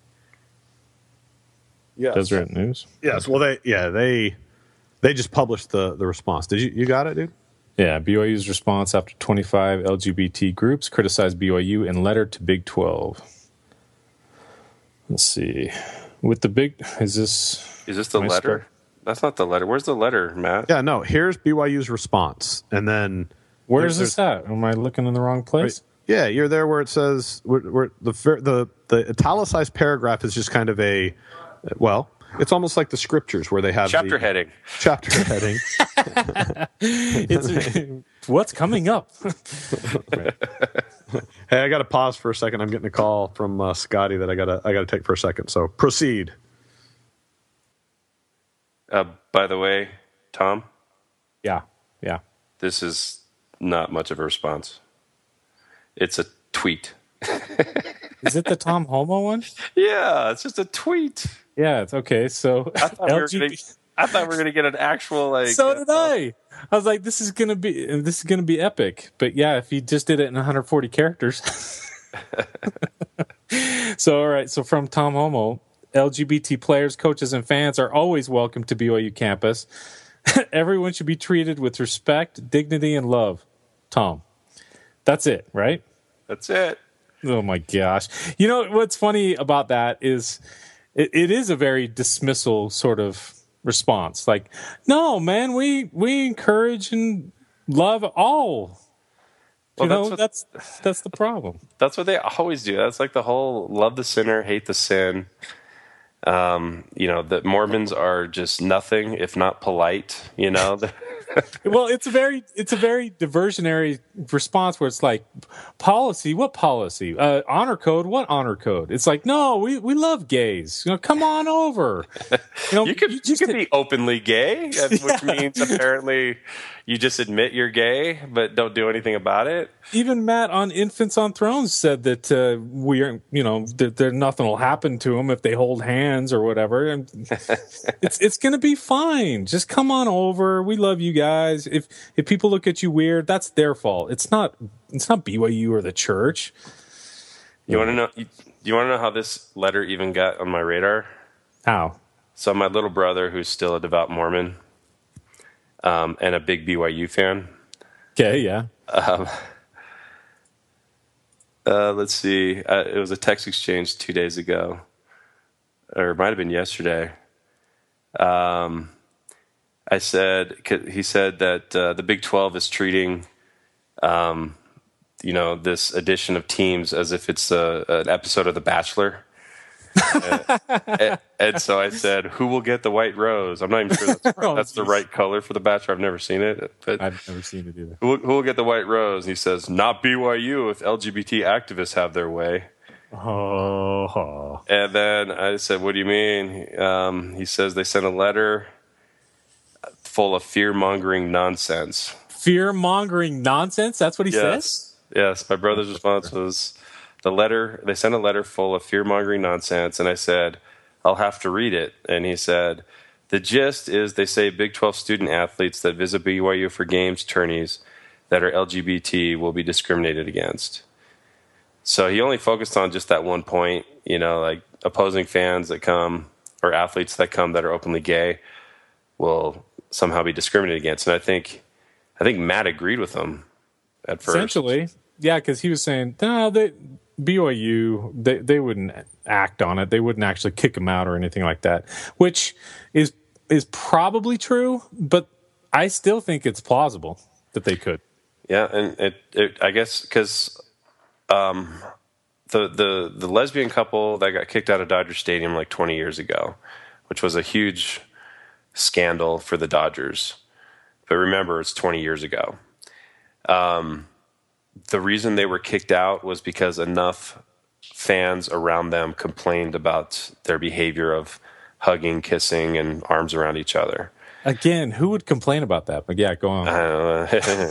S7: yes,
S6: Deseret News.
S7: yes. Well, they yeah they they just published the the response. Did you you got it, dude?
S6: Yeah, B Y U's response after twenty-five L G B T groups criticized B Y U in letter to Big twelve. Let's see. With the big, is this
S4: Is this the
S6: Am I
S4: letter?
S6: start-
S4: That's not the letter. Where's the letter, Matt?
S7: Yeah. No. Here's B Y U's response, and then
S6: where is
S7: there's-
S6: this at? Am I looking in the wrong place?
S7: yeah, you're there where it says where, where the fir- the the italicized paragraph is just kind of a well, it's almost like the scriptures where they have
S4: Chapter
S7: the,
S4: heading.
S7: chapter heading.
S6: It's what's coming up.
S7: Hey, I got to pause for a second. I'm getting a call from uh, Scotty that I gotta I gotta take for a second. So proceed.
S4: Uh, by the way, Tom,
S6: Yeah, yeah.
S4: this is not much of a response. It's a tweet.
S6: Is it the Tom Homo one?
S4: Yeah, it's just a tweet.
S6: Yeah, it's okay. So
S4: I thought, we were
S6: L G B T
S4: gonna, I thought we were gonna get an actual like.
S6: So did
S4: uh,
S6: I. I was like, this is gonna be this is gonna be epic. But yeah, if you just did it in one hundred forty characters. So all right. So from Tom Homo, L G B T players, coaches, and fans are always welcome to B Y U campus. Everyone should be treated with respect, dignity, and love. Tom, that's it, right?
S4: That's it.
S6: Oh my gosh! You know what's funny about that is it, it is a very dismissal sort of response. Like, no, man, we we encourage and love all. You
S4: Well,
S6: know,
S4: that's
S6: that's that's the problem.
S4: That's what they always do. That's like the whole love the sinner, hate the sin. Um, you know, the Mormons are just nothing if not polite. You know,
S6: Well, it's a very it's a very diversionary response where it's like policy, what policy? Uh, honor code, what honor code? It's like, no, we, we love gays. You know, come on over. You know,
S4: you could you,
S6: just-
S4: could be openly gay, uh, which means apparently you just admit you're gay but don't do anything about it.
S6: Even Matt on Infants on Thrones said that uh, we are, you know, that there nothing will happen to them if they hold hands or whatever. And it's it's going to be fine. Just come on over. We love you guys. If if people look at you weird, that's their fault. It's not it's not B Y U or the church.
S4: You want to know? You, you want to know how this letter even got on my radar?
S6: How?
S4: So my little brother, who's still a devout Mormon, um, and a big B Y U fan,
S6: Okay, yeah.
S4: um, Uh, let's see. Uh, it was a text exchange two days ago, or it might have been yesterday. Um, I said he said that uh, the Big twelve is treating, um, you know, this edition of teams as if it's a, an episode of The Bachelor. and, and, and so I said, "Who will get the white rose?" I'm not even sure that's,
S6: Oh,
S4: that's the right color for The Bachelor. I've never seen it, but
S6: I've never seen it either.
S4: who will, who will get the white rose? And he says, "Not B Y U if L G B T activists have their way."
S6: Oh,
S4: And then I said, "What do you mean?" Um, he says they sent a letter full of fear-mongering nonsense.
S6: fear-mongering nonsense? That's what he
S4: Yes,
S6: says?
S4: yes. My brother's response was the letter. They sent a letter full of fear-mongering nonsense, and I said, "I'll have to read it." And he said, "The gist is they say Big twelve student athletes that visit B Y U for games, tourneys that are L G B T will be discriminated against." So he only focused on just that one point, you know, like opposing fans that come or athletes that come that are openly gay will somehow be discriminated against. And I think, I think Matt agreed with him at first.
S6: Essentially, yeah, because he was saying, no, they, B Y U, they, they wouldn't act on it. They wouldn't actually kick him out or anything like that, which is is probably true, but I still think it's plausible that they could.
S4: Yeah, and it, it I guess because um, the the the lesbian couple that got kicked out of Dodger Stadium like twenty years ago, which was a huge scandal for the Dodgers. But remember, it's twenty years ago. Um, the reason they were kicked out was because enough fans around them complained about their behavior of hugging, kissing, and arms around each other.
S6: Again, who would complain about that? But yeah, go on.
S4: Uh,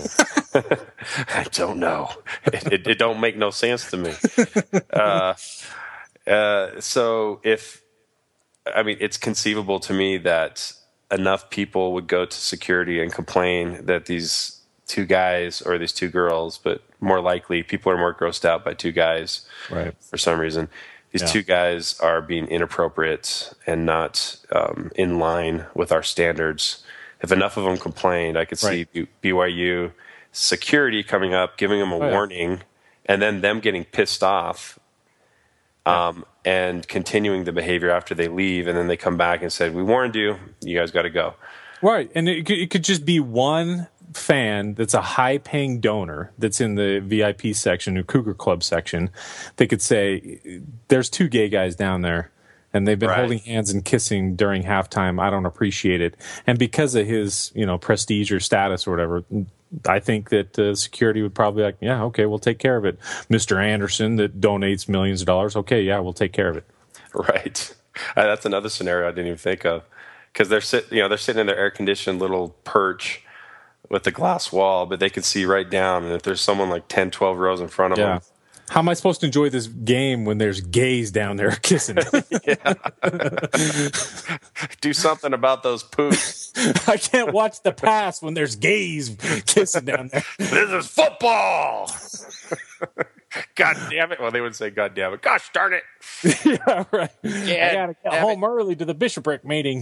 S4: I don't know. It, it, it don't make no sense to me. Uh, uh, so if, I mean, it's conceivable to me that enough people would go to security and complain that these two guys or these two girls, but more likely people are more grossed out by two guys
S6: Right.
S4: for some reason. These
S6: Yeah.
S4: two guys are being inappropriate and not um, in line with our standards. If enough of them complained, I could see
S6: Right.
S4: B Y U security coming up, giving them a
S6: Oh, yeah.
S4: warning, and then them getting pissed off um, and continuing the behavior after they leave. And then they come back and said, "We warned you. You guys got to go."
S6: Right. And it could, it could just be one fan that's a high-paying donor that's in the V I P section or Cougar Club section. They could say, there's two gay guys down there, and they've been
S4: Right.
S6: holding hands and kissing during halftime. I don't appreciate it. And because of his, you know, prestige or status or whatever, I think that uh, security would probably be like, yeah, okay, we'll take care of it. Mister Anderson that donates millions of dollars, okay, yeah, we'll take care of it.
S4: Right. Uh, that's another scenario I didn't even think of, because they're sit, you know, they're sitting in their air-conditioned little perch with the glass wall, but they can see right down. And if there's someone like ten, twelve rows in front of
S6: Yeah.
S4: them,
S6: How am I supposed to enjoy this game when there's gays down there kissing?
S4: do something about those poops.
S6: I can't watch the pass when there's gays kissing down there.
S4: This is football. God damn it. Well, they would say, God damn it. Gosh darn it.
S6: Yeah, right.
S4: Yeah,
S6: I gotta get
S4: damn
S6: home early to the bishopric meeting.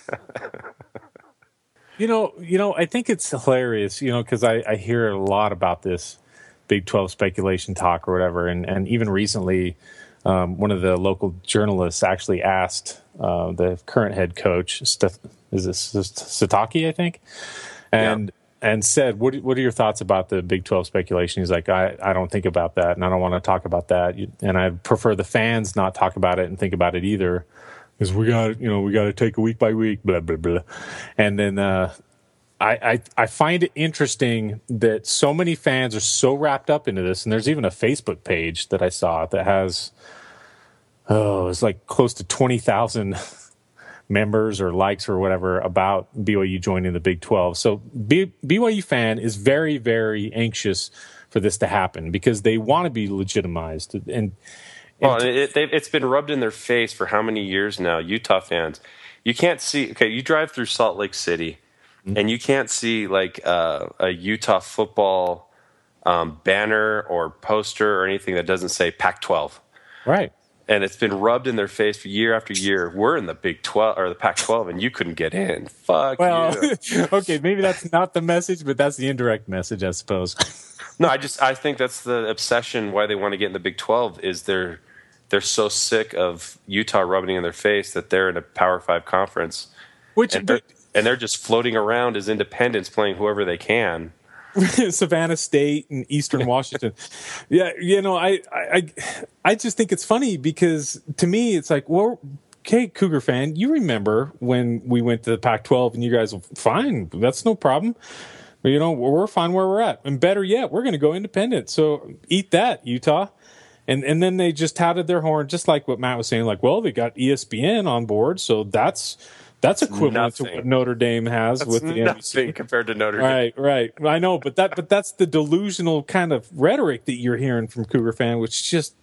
S6: you know, you know, I think it's hilarious, you know, because I, I hear a lot about this Big twelve speculation talk or whatever, and and even recently, um, one of the local journalists actually asked uh, the current head coach, Steph, is this Sataki, I think, and. Yeah. And said, what, what are your thoughts about the Big twelve speculation? He's like, I, I don't think about that, and I don't want to talk about that. And I prefer the fans not talk about it and think about it either, because we got, you know, we got to take it week by week, blah, blah, blah. And then uh, I, I, I find it interesting that so many fans are so wrapped up into this. And there's even a Facebook page that I saw that has, oh, it's like close to twenty thousand members or likes or whatever about B Y U joining the Big twelve. So B- BYU fan is very, very anxious for this to happen because they want to be legitimized. And, and
S4: well, it, it, it's been rubbed in their face for how many years now, Utah fans. You can't see, okay, you drive through Salt Lake City mm-hmm. and you can't see like uh, a Utah football um, banner or poster or anything that doesn't say Pac twelve.
S6: Right.
S4: And it's been rubbed in their face for year after year. We're in the Big twelve or the Pac twelve, and you couldn't get in. Fuck
S6: well,
S4: you.
S6: Okay, maybe that's not the message, but that's the indirect message, I suppose.
S4: No, I just I think that's the obsession why they want to get in the Big twelve is they're they're so sick of Utah rubbing in their face that they're in a Power Five conference,
S6: Which
S4: and they're, and they're just floating around as independents, playing whoever they can.
S6: Savannah State and Eastern Washington. Yeah, you know, I, I I just think it's funny because to me it's like, well, okay, Cougar fan, you remember when we went to the Pac twelve and you guys were fine, that's no problem. You know, we're fine where we're at. And better yet, we're going to go independent. So eat that, Utah. And and then they just touted their horn, just like what Matt was saying, like, well, they got E S P N on board, so that's that's equivalent
S4: nothing.
S6: to what Notre Dame has
S4: That's
S6: with the N B C.
S4: nothing compared to Notre Dame.
S6: Right, right. I know, but that but that's the delusional kind of rhetoric that you're hearing from Cougar fan, which just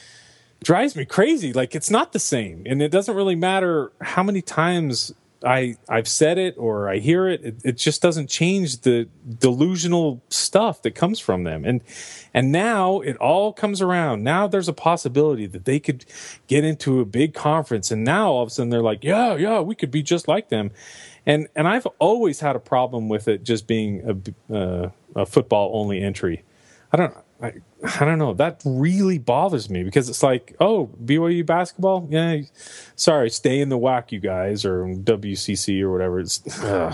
S6: drives me crazy. Like, it's not the same, and it doesn't really matter how many times I I've said it or I hear it. It, it just doesn't change the delusional stuff that comes from them. And and now it all comes around. Now there's a possibility that they could get into a big conference, and now all of a sudden they're like, yeah, yeah, we could be just like them. And and I've always had a problem with it just being a, uh, a football only entry. I don't. I, I don't know. That really bothers me because it's like, oh, B Y U basketball? Yeah, sorry, stay in the W A C, you guys, or W C C or whatever. It's, ugh.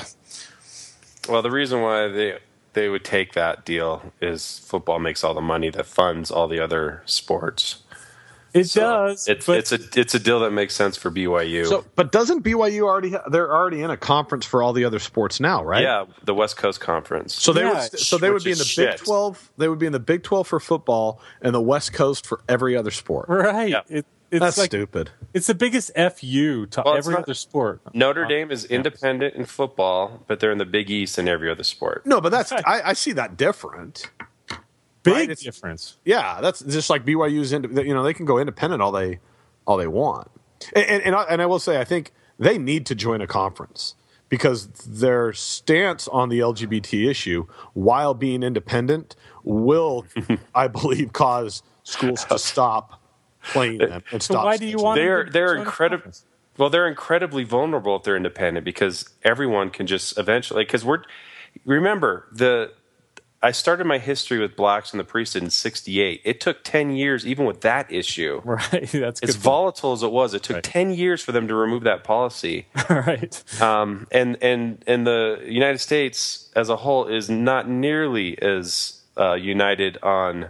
S4: Well, the reason why they they would take that deal is football makes all the money that funds all the other sports.
S6: It
S4: So
S6: does.
S4: It's
S6: but
S4: it's a it's a deal that makes sense for B Y U.
S7: So, but doesn't B Y U already? Ha- they're already in a conference for all the other sports now, right?
S4: Yeah, the West Coast Conference.
S7: So they
S6: Yeah,
S7: would. So they would
S4: which
S7: be in the
S4: is
S7: Big
S4: shit.
S7: Twelve. They would be in the Big Twelve for football and the West Coast for every other sport.
S6: right.
S4: Yeah.
S6: It, it's
S7: That's
S6: like
S7: stupid.
S6: it's the biggest F U to
S4: Well, it's
S6: every
S4: not-
S6: other sport.
S4: Notre Dame is independent in football, but they're in the Big East in every other sport.
S7: No, but that's I, I see that different.
S6: Big
S7: right, it's-
S6: difference.
S7: Yeah, that's just like B Y U's. Ind- you know, they can go independent all they all they want. And and, and, I, and I will say, I think they need to join a conference because their stance on the L G B T issue, while being independent, will, I believe, cause schools to stop playing them and
S6: So
S7: stop.
S6: why do you want
S4: They're
S6: them to
S4: they're
S6: join a
S4: incredible.
S6: conference?
S4: Well, they're incredibly vulnerable if they're independent because everyone can just eventually. Because we're remember the. I started my history with blacks in the priesthood in sixty-eight. It took ten years, even with that issue.
S6: Right. That's
S4: As
S6: good.
S4: volatile as it was, it took
S6: Right.
S4: ten years for them to remove that policy.
S6: right.
S4: Um, and and and the United States as a whole is not nearly as uh, united on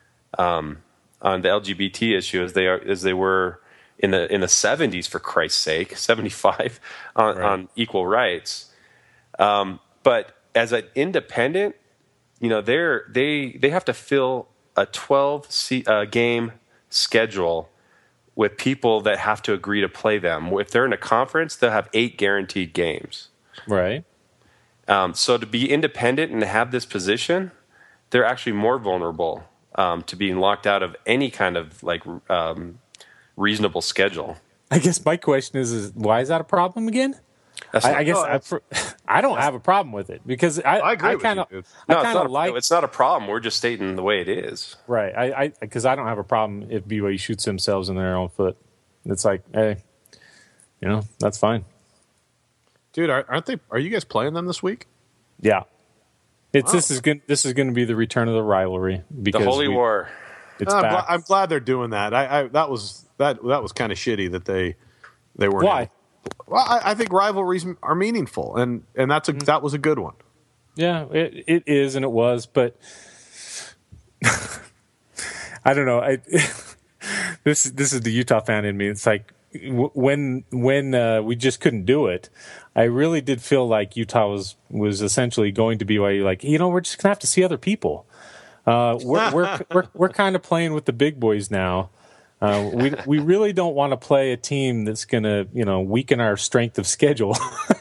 S4: um, on the L G B T issue as they are as they were in the in the seventies. For Christ's sake, seventy-five on,
S6: Right.
S4: on equal rights. Um, but as an independent, you know, they're they they have to fill a twelve se- uh, game schedule with people that have to agree to play them. If they're in a conference, they'll have eight guaranteed games.
S6: Right.
S4: Um, so to be independent and to have this position, they're actually more vulnerable um, to being locked out of any kind of like um, reasonable schedule.
S6: I guess my question is, is why is that a problem again?
S4: That's
S6: I,
S4: not-
S6: I guess
S7: no,
S6: I, for, I don't have a problem with it because I
S7: I agree with
S6: kind of
S7: you, dude.
S6: I
S4: no, it's
S6: kind
S4: not,
S6: of
S4: a,
S6: like
S4: it's not a problem. We're just stating the way it is.
S6: right. I I because I don't have a problem if B Y U shoots themselves in their own foot. It's like, hey, you know, that's fine.
S7: Dude, aren't they? Are you guys playing them this week?
S6: Yeah, it's this is good. This is going to be the return of the rivalry
S4: The
S6: because
S4: Holy
S6: we-
S4: War.
S6: It's
S7: I'm,
S6: back.
S7: gl- I'm glad they're doing that. I, I that was that that was kind of shitty that they they weren't.
S6: Why?
S7: able- Well, I, I think rivalries are meaningful, and and that's a that was a good one.
S6: Yeah, it it is and it was, but I don't know. I this this is the Utah fan in me. It's like w- when when uh, we just couldn't do it. I really did feel like Utah was was essentially going to B Y U. Like, you know, we're just gonna have to see other people. Uh, we're we're we're, we're kind of playing with the big boys now. Uh, we we really don't want to play a team that's going to, you know, weaken our strength of schedule.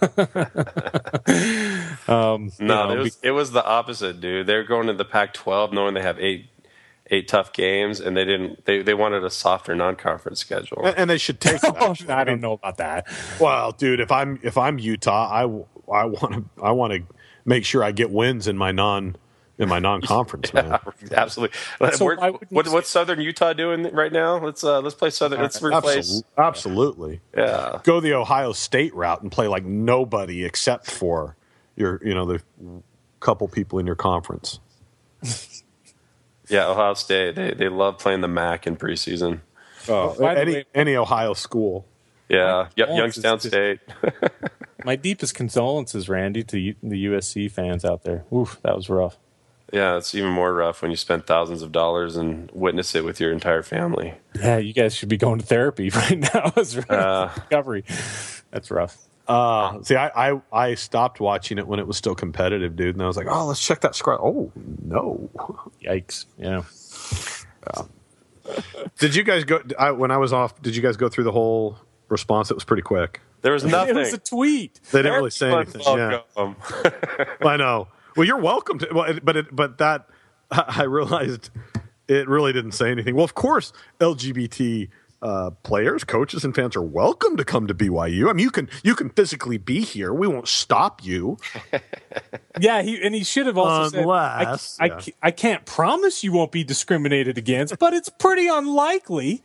S6: um, you
S4: No,
S6: know,
S4: it was it was the opposite, dude. They're going to the Pac twelve knowing they have eight eight tough games, and they didn't. They they wanted a softer non-conference schedule.
S7: And, and they should take it.
S6: oh,
S7: actually.
S6: I don't know about that.
S7: Well, dude, if I'm if I'm Utah, I I want to I want to make sure I get wins in my non in my non-conference, man.
S4: Absolutely.
S6: So
S4: We're-
S6: why wouldn't
S4: what,
S6: you-
S4: what's Southern Utah doing right now? Let's uh, let's play Southern. Let's replace.
S7: Absolutely, absolutely.
S4: Yeah.
S7: Go the Ohio State route and play like nobody except for your you know the couple people in your conference.
S4: Yeah, Ohio State. They they love playing the M A C in preseason.
S6: Oh, by the
S7: any
S6: way,
S7: any Ohio school.
S4: Yeah, yep,
S6: Oh,
S4: Youngstown
S6: it's just-
S4: State.
S6: my deepest condolences, Randy, to U- the U S C fans out there. Oof, that was rough.
S4: Yeah, it's even more rough when you spend thousands of dollars and witness it with your entire family.
S6: Yeah, you guys should be going to therapy right now as
S4: Uh,
S6: recovery. That's rough.
S7: Uh, see, I, I I stopped watching it when it was still competitive, dude, and I was like, oh, let's check that score. Oh no!
S6: Yikes! Yeah.
S7: Did you guys go I, when I was off? Did you guys go through the whole response? It was pretty quick.
S4: There was nothing.
S6: It was a tweet.
S7: They didn't really say anything. Yeah.
S4: Welcome.
S7: I know. Well, you're welcome to. Well, it, but it, but that I realized it really didn't say anything. Well, of course, L G B T uh, players, coaches, and fans are welcome to come to B Y U. I mean, you can you can physically be here. We won't stop you.
S6: Yeah, he and he should have also
S7: Unless,
S6: said, I,
S7: yeah.
S6: I, ca- I can't promise you won't be discriminated against, but it's pretty unlikely.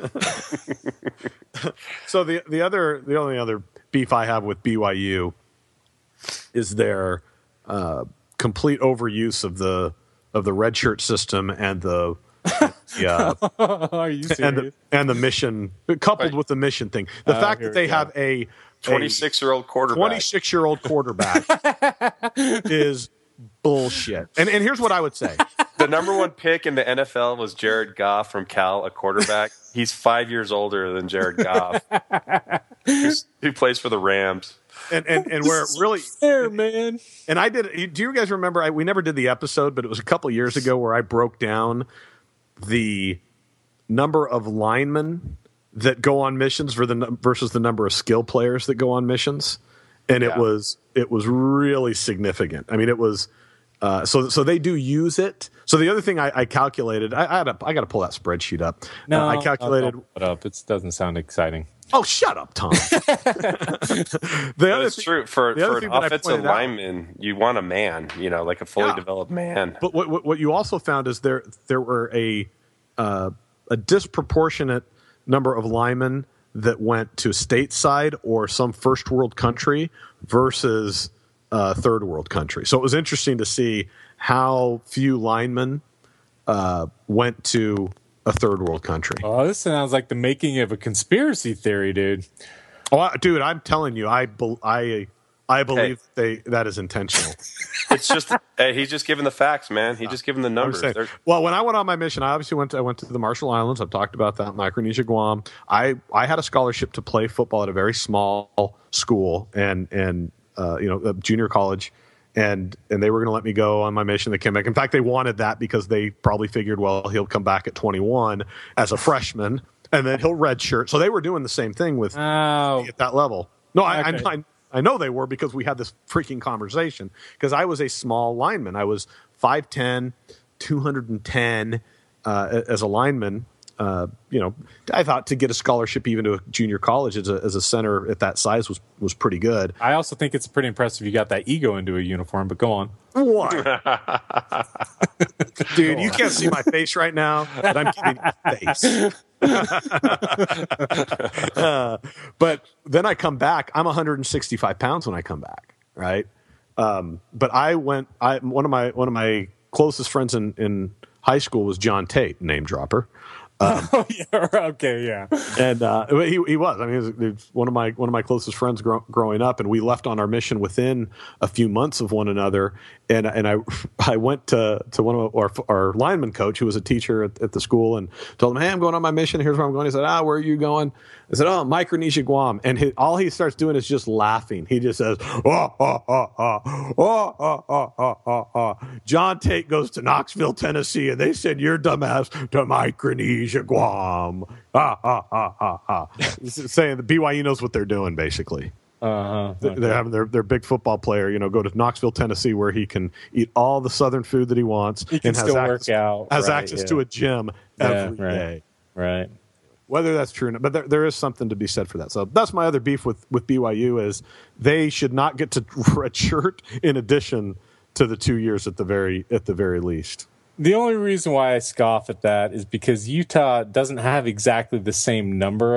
S7: So the the other the only other beef I have with B Y U is their uh, complete overuse of the of the red shirt system and the yeah
S6: Are you serious?
S7: and the and the mission coupled
S4: Right.
S7: with the mission thing. The
S6: Oh,
S7: fact
S6: here
S7: that they
S6: we go.
S7: have a
S4: twenty-six-year-old quarterback.
S7: twenty-six year old quarterback is bullshit. And and here's what I would say.
S4: The number one pick in the N F L was Jared Goff from Cal, a quarterback. He's five years older than Jared Goff, who's- who plays for the Rams.
S7: And and, and where it really
S6: Fair, man.
S7: and I did. Do you guys remember? I, we never did the episode, but it was a couple years ago where I broke down the number of linemen that go on missions for the num- versus the number of skill players that go on missions, and it
S4: Yeah.
S7: was it was really significant. I mean, it was uh, so so they do use it. So the other thing I, I calculated, I, I had a, I got to pull that spreadsheet up.
S6: No,
S7: Uh, I calculated.
S6: don't put it up. It doesn't sound exciting.
S7: Oh, shut up, Tom. the
S4: But
S7: other
S4: it's
S7: thing-
S4: true. For,
S7: the other
S4: for
S7: thing
S4: an
S7: that I
S4: offensive
S7: pointed out-
S4: lineman, you want a man, you know, like a fully
S7: Yeah.
S4: developed man.
S7: But what, what what you also found is there there were a uh, a disproportionate number of linemen that went to stateside or some first world country versus uh, third world country. So it was interesting to see how few linemen uh, went to a third world country.
S6: Oh, this sounds like the making of a conspiracy theory, dude.
S7: Oh, I- dude, I'm telling you, I bel I I believe they that is intentional.
S4: It's just hey, he's just giving the facts, man. He's just giving the
S7: I'm
S4: numbers.
S7: saying-
S4: They're-
S7: well, when I went on my mission, I obviously went to, I went to the Marshall Islands. I've talked about that, Micronesia, Guam. I, I had a scholarship to play football at a very small school and and uh, you know a junior college, and and they were going to let me go on my mission. They came back. In fact, they wanted that because they probably figured, well, he'll come back at twenty-one as a freshman, and then he'll redshirt. So they were doing the same thing with
S6: Oh,
S7: at that level. No, I,
S6: Okay.
S7: I, I I know they were because we had this freaking conversation. Because I was a small lineman. I was five ten, two hundred ten uh, as a lineman. Uh, you know, I thought to get a scholarship even to a junior college as a, as a center at that size was was pretty good.
S6: I also think it's pretty impressive you got that ego into a uniform, but go on.
S7: What? Dude, you can't see my face right now, but I'm giving you face. Uh, but then I come back. I'm one hundred sixty-five pounds when I come back, right? Um, but I went. I one of my one of my closest friends in, in high school was John Tate, name dropper.
S6: Oh, yeah, okay, yeah.
S7: And uh, he he was. I mean, he was, he was one of my one of my closest friends grow, growing up, and we left on our mission within a few months of one another. And and I I went to to one of our our lineman coach, who was a teacher at, at the school, and told him, "Hey, I'm going on my mission. Here's where I'm going." He said, "Ah, where are you going?" I said, "Oh, Micronesia, Guam." And he, all he starts doing is just laughing. He just says, "Oh, oh, oh, oh, oh, oh, oh, oh, oh, oh." John Tate goes to Knoxville, Tennessee, and they send your dumbass to Micronesia, Guam. Ah, ah, ah, ah, ah. Saying the B Y U knows what they're doing, basically.
S6: Uh-huh.
S7: They're they're having their, their big football player, you know, go to Knoxville, Tennessee, where he can eat all the Southern food that he wants.
S6: He can
S7: and has
S6: still
S7: access,
S6: work out,
S7: Has
S6: right,
S7: access
S6: yeah.
S7: to a gym every
S6: Yeah, right.
S7: day.
S6: Right.
S7: Whether that's true or not, but there, there is something to be said for that. So that's my other beef with, with B Y U is they should not get to redshirt in addition to the two years at the very at the very least.
S6: The only reason why I scoff at that is because Utah doesn't have exactly the same number of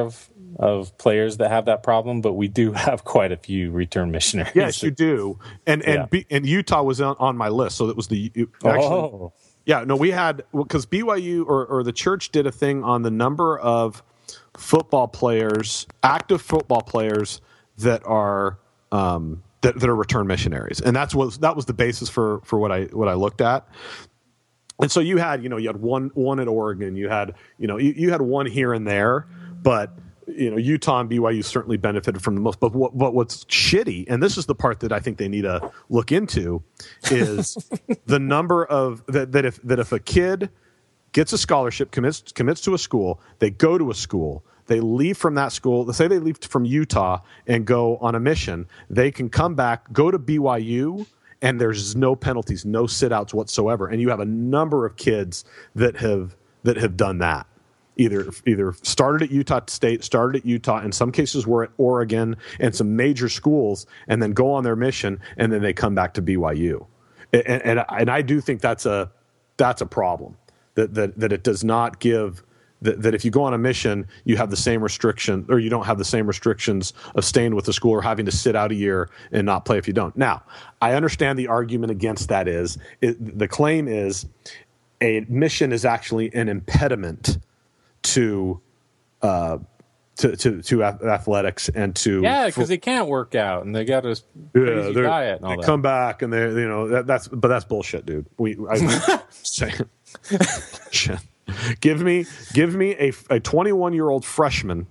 S6: of players that have that problem, but we do have quite a few return missionaries.
S7: Yes, you do. And and
S6: Yeah.
S7: B, and Utah was on, on my list, so it was the it- actually.
S6: Oh.
S7: Yeah, no, we had because B Y U or, or the church did a thing on the number of football players, active football players that are um, that, that are return missionaries, and that's what that was the basis for for what I what I looked at. And so you had you know you had one one at Oregon, you had you know you, you had one here and there, but you know Utah and B Y U certainly benefited from the most. But what, what what's shitty, and this is the part that I think they need to look into, is the number of that, that if that if a kid gets a scholarship, commits commits to a school, they go to a school, they leave from that school. Let's say they leave from Utah and go on a mission, they can come back, go to B Y U, and there's no penalties, no sit outs whatsoever. And you have a number of kids that have that have done that. Either either started at Utah State, started at Utah, in some cases were at Oregon and some major schools, and then go on their mission, and then they come back to B Y U. And and, and I do think that's a that's a problem. That that that it does not give that, that if you go on a mission, you have the same restriction, or you don't have the same restrictions of staying with the school or having to sit out a year and not play if you don't. Now, I understand the argument against that is it, the claim is a mission is actually an impediment to uh to to, to athletics and to
S6: Yeah, because they can't work out and they got a crazy
S7: they're-
S6: diet and all
S7: they
S6: that.
S7: come back and they you know that, that's but that's bullshit, dude. We I saying shit. Give me give me a a twenty-one year old freshman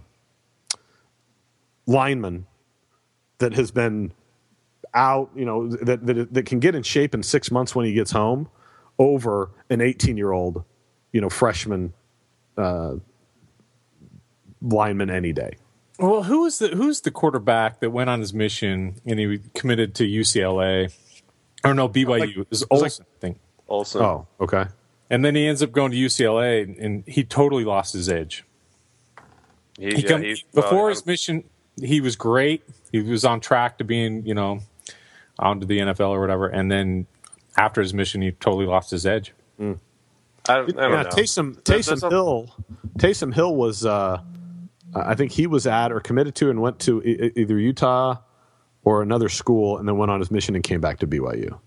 S7: lineman that has been out, you know, that that that can get in shape in six months when he gets home, over an eighteen year old, you know, freshman uh, lineman any day.
S6: Well, who's the who's the quarterback that went on his mission and he committed to U C L A? Or no, B Y U. It was Olsen, I think.
S4: Also,
S7: Oh, okay.
S6: And then he ends up going to U C L A, and he totally lost his edge.
S4: he,
S6: He
S4: yeah,
S6: come,
S4: he-
S6: before
S4: well,
S6: his mission, he was great. He was on track to being, you know, onto the N F L or whatever. And then after his mission, he totally lost his edge.
S4: I don't, I don't
S7: Yeah,
S4: know.
S7: Taysom
S4: There's-
S7: Taysom
S4: there's a-
S7: Hill. Taysom Hill was, uh, I think he was at or committed to and went to e- either Utah or another school, and then went on his mission and came back to B Y U.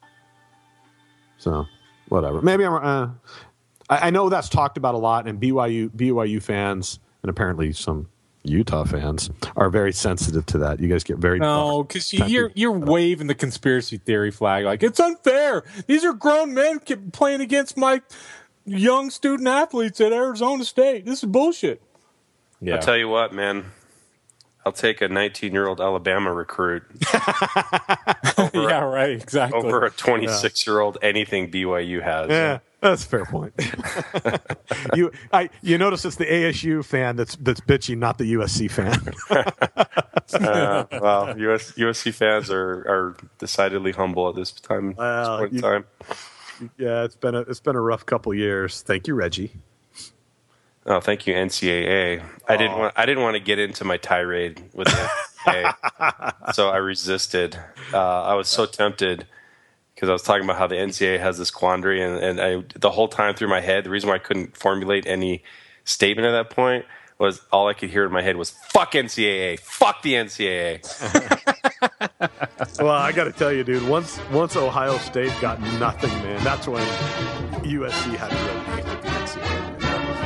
S7: So whatever. Maybe I'm. Uh, I, I know that's talked about a lot, and B Y U B Y U fans and apparently some Utah fans are very sensitive to that. You guys get very
S6: No, because you're you're waving the conspiracy theory flag like it's unfair. These are grown men keep playing against my young student athletes at Arizona State. This is bullshit. Yeah,
S4: I'll tell you what, man. I'll take a nineteen-year-old Alabama recruit over,
S6: yeah, right, exactly.
S4: over a twenty-six-year-old anything B Y U has.
S7: Yeah, that's a fair point. you, I, you notice it's the A S U fan that's that's bitchy, not the U S C fan.
S4: Uh, well, U S U S C fans are, are decidedly humble at this time.
S7: Well,
S4: this point in
S7: you-
S4: time.
S7: Yeah, it's been a it's been a rough couple years. Thank you, Reggie.
S4: Oh, thank you, N C A A. I didn't want I didn't want to get into my tirade with the N C A A, so I resisted. Uh, I was so tempted because I was talking about how the N C A A has this quandary, and, and I the whole time through my head, the reason why I couldn't formulate any statement at that point was all I could hear in my head was "fuck N C A A, fuck the N C A A."
S7: Well, I got to tell you, dude. Once once Ohio State got nothing, man, that's when U S C had to really hate with the N C A A. Man. That was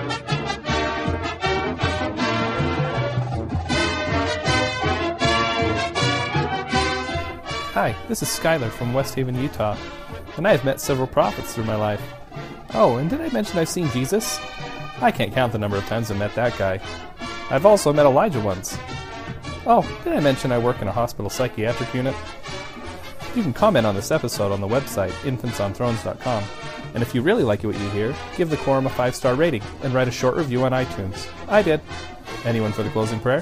S8: Hi, this is Skylar from West Haven, Utah, and I have met several prophets through my life. Oh, and did I mention I've seen Jesus? I can't count the number of times I've met that guy. I've also met Elijah once. Oh, did I mention I work in a hospital psychiatric unit? You can comment on this episode on the website, infants on thrones dot com, and if you really like what you hear, give the Quorum a five-star rating and write a short review on iTunes. I did. Anyone for the closing prayer?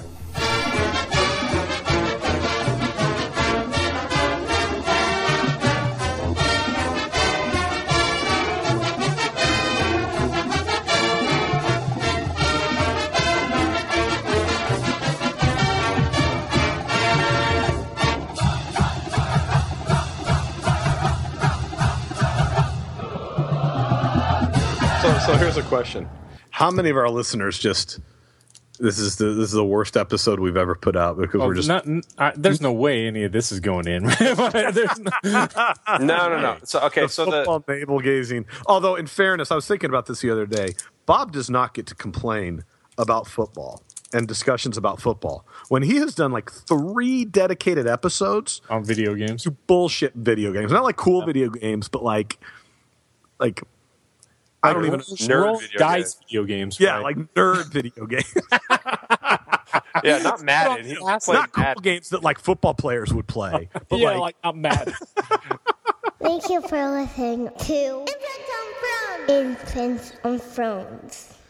S7: So, so here's a question: how many of our listeners just This is the this is the worst episode we've ever put out because
S6: Oh,
S7: we're just
S6: not, I, there's no way any of this is going in. There's no,
S4: No, no, no. So okay,
S7: the
S4: so
S7: football
S4: the
S7: navel gazing. Although, in fairness, I was thinking about this the other day. Bob does not get to complain about football and discussions about football when he has done like three dedicated episodes
S6: on video games.
S7: to bullshit video games. Not like cool video games, but like like I don't even
S4: nerd
S6: roll
S4: video
S6: dice
S4: games.
S6: video games.
S7: yeah,
S6: right?
S7: like nerd video games.
S4: yeah, not Madden. He
S6: It's
S4: played
S7: Not cool
S4: Madden.
S7: games that like football players would play. But
S6: yeah,
S7: like,
S6: like I'm mad.
S3: Thank you for listening to Infants on Thrones. Infants on Thrones.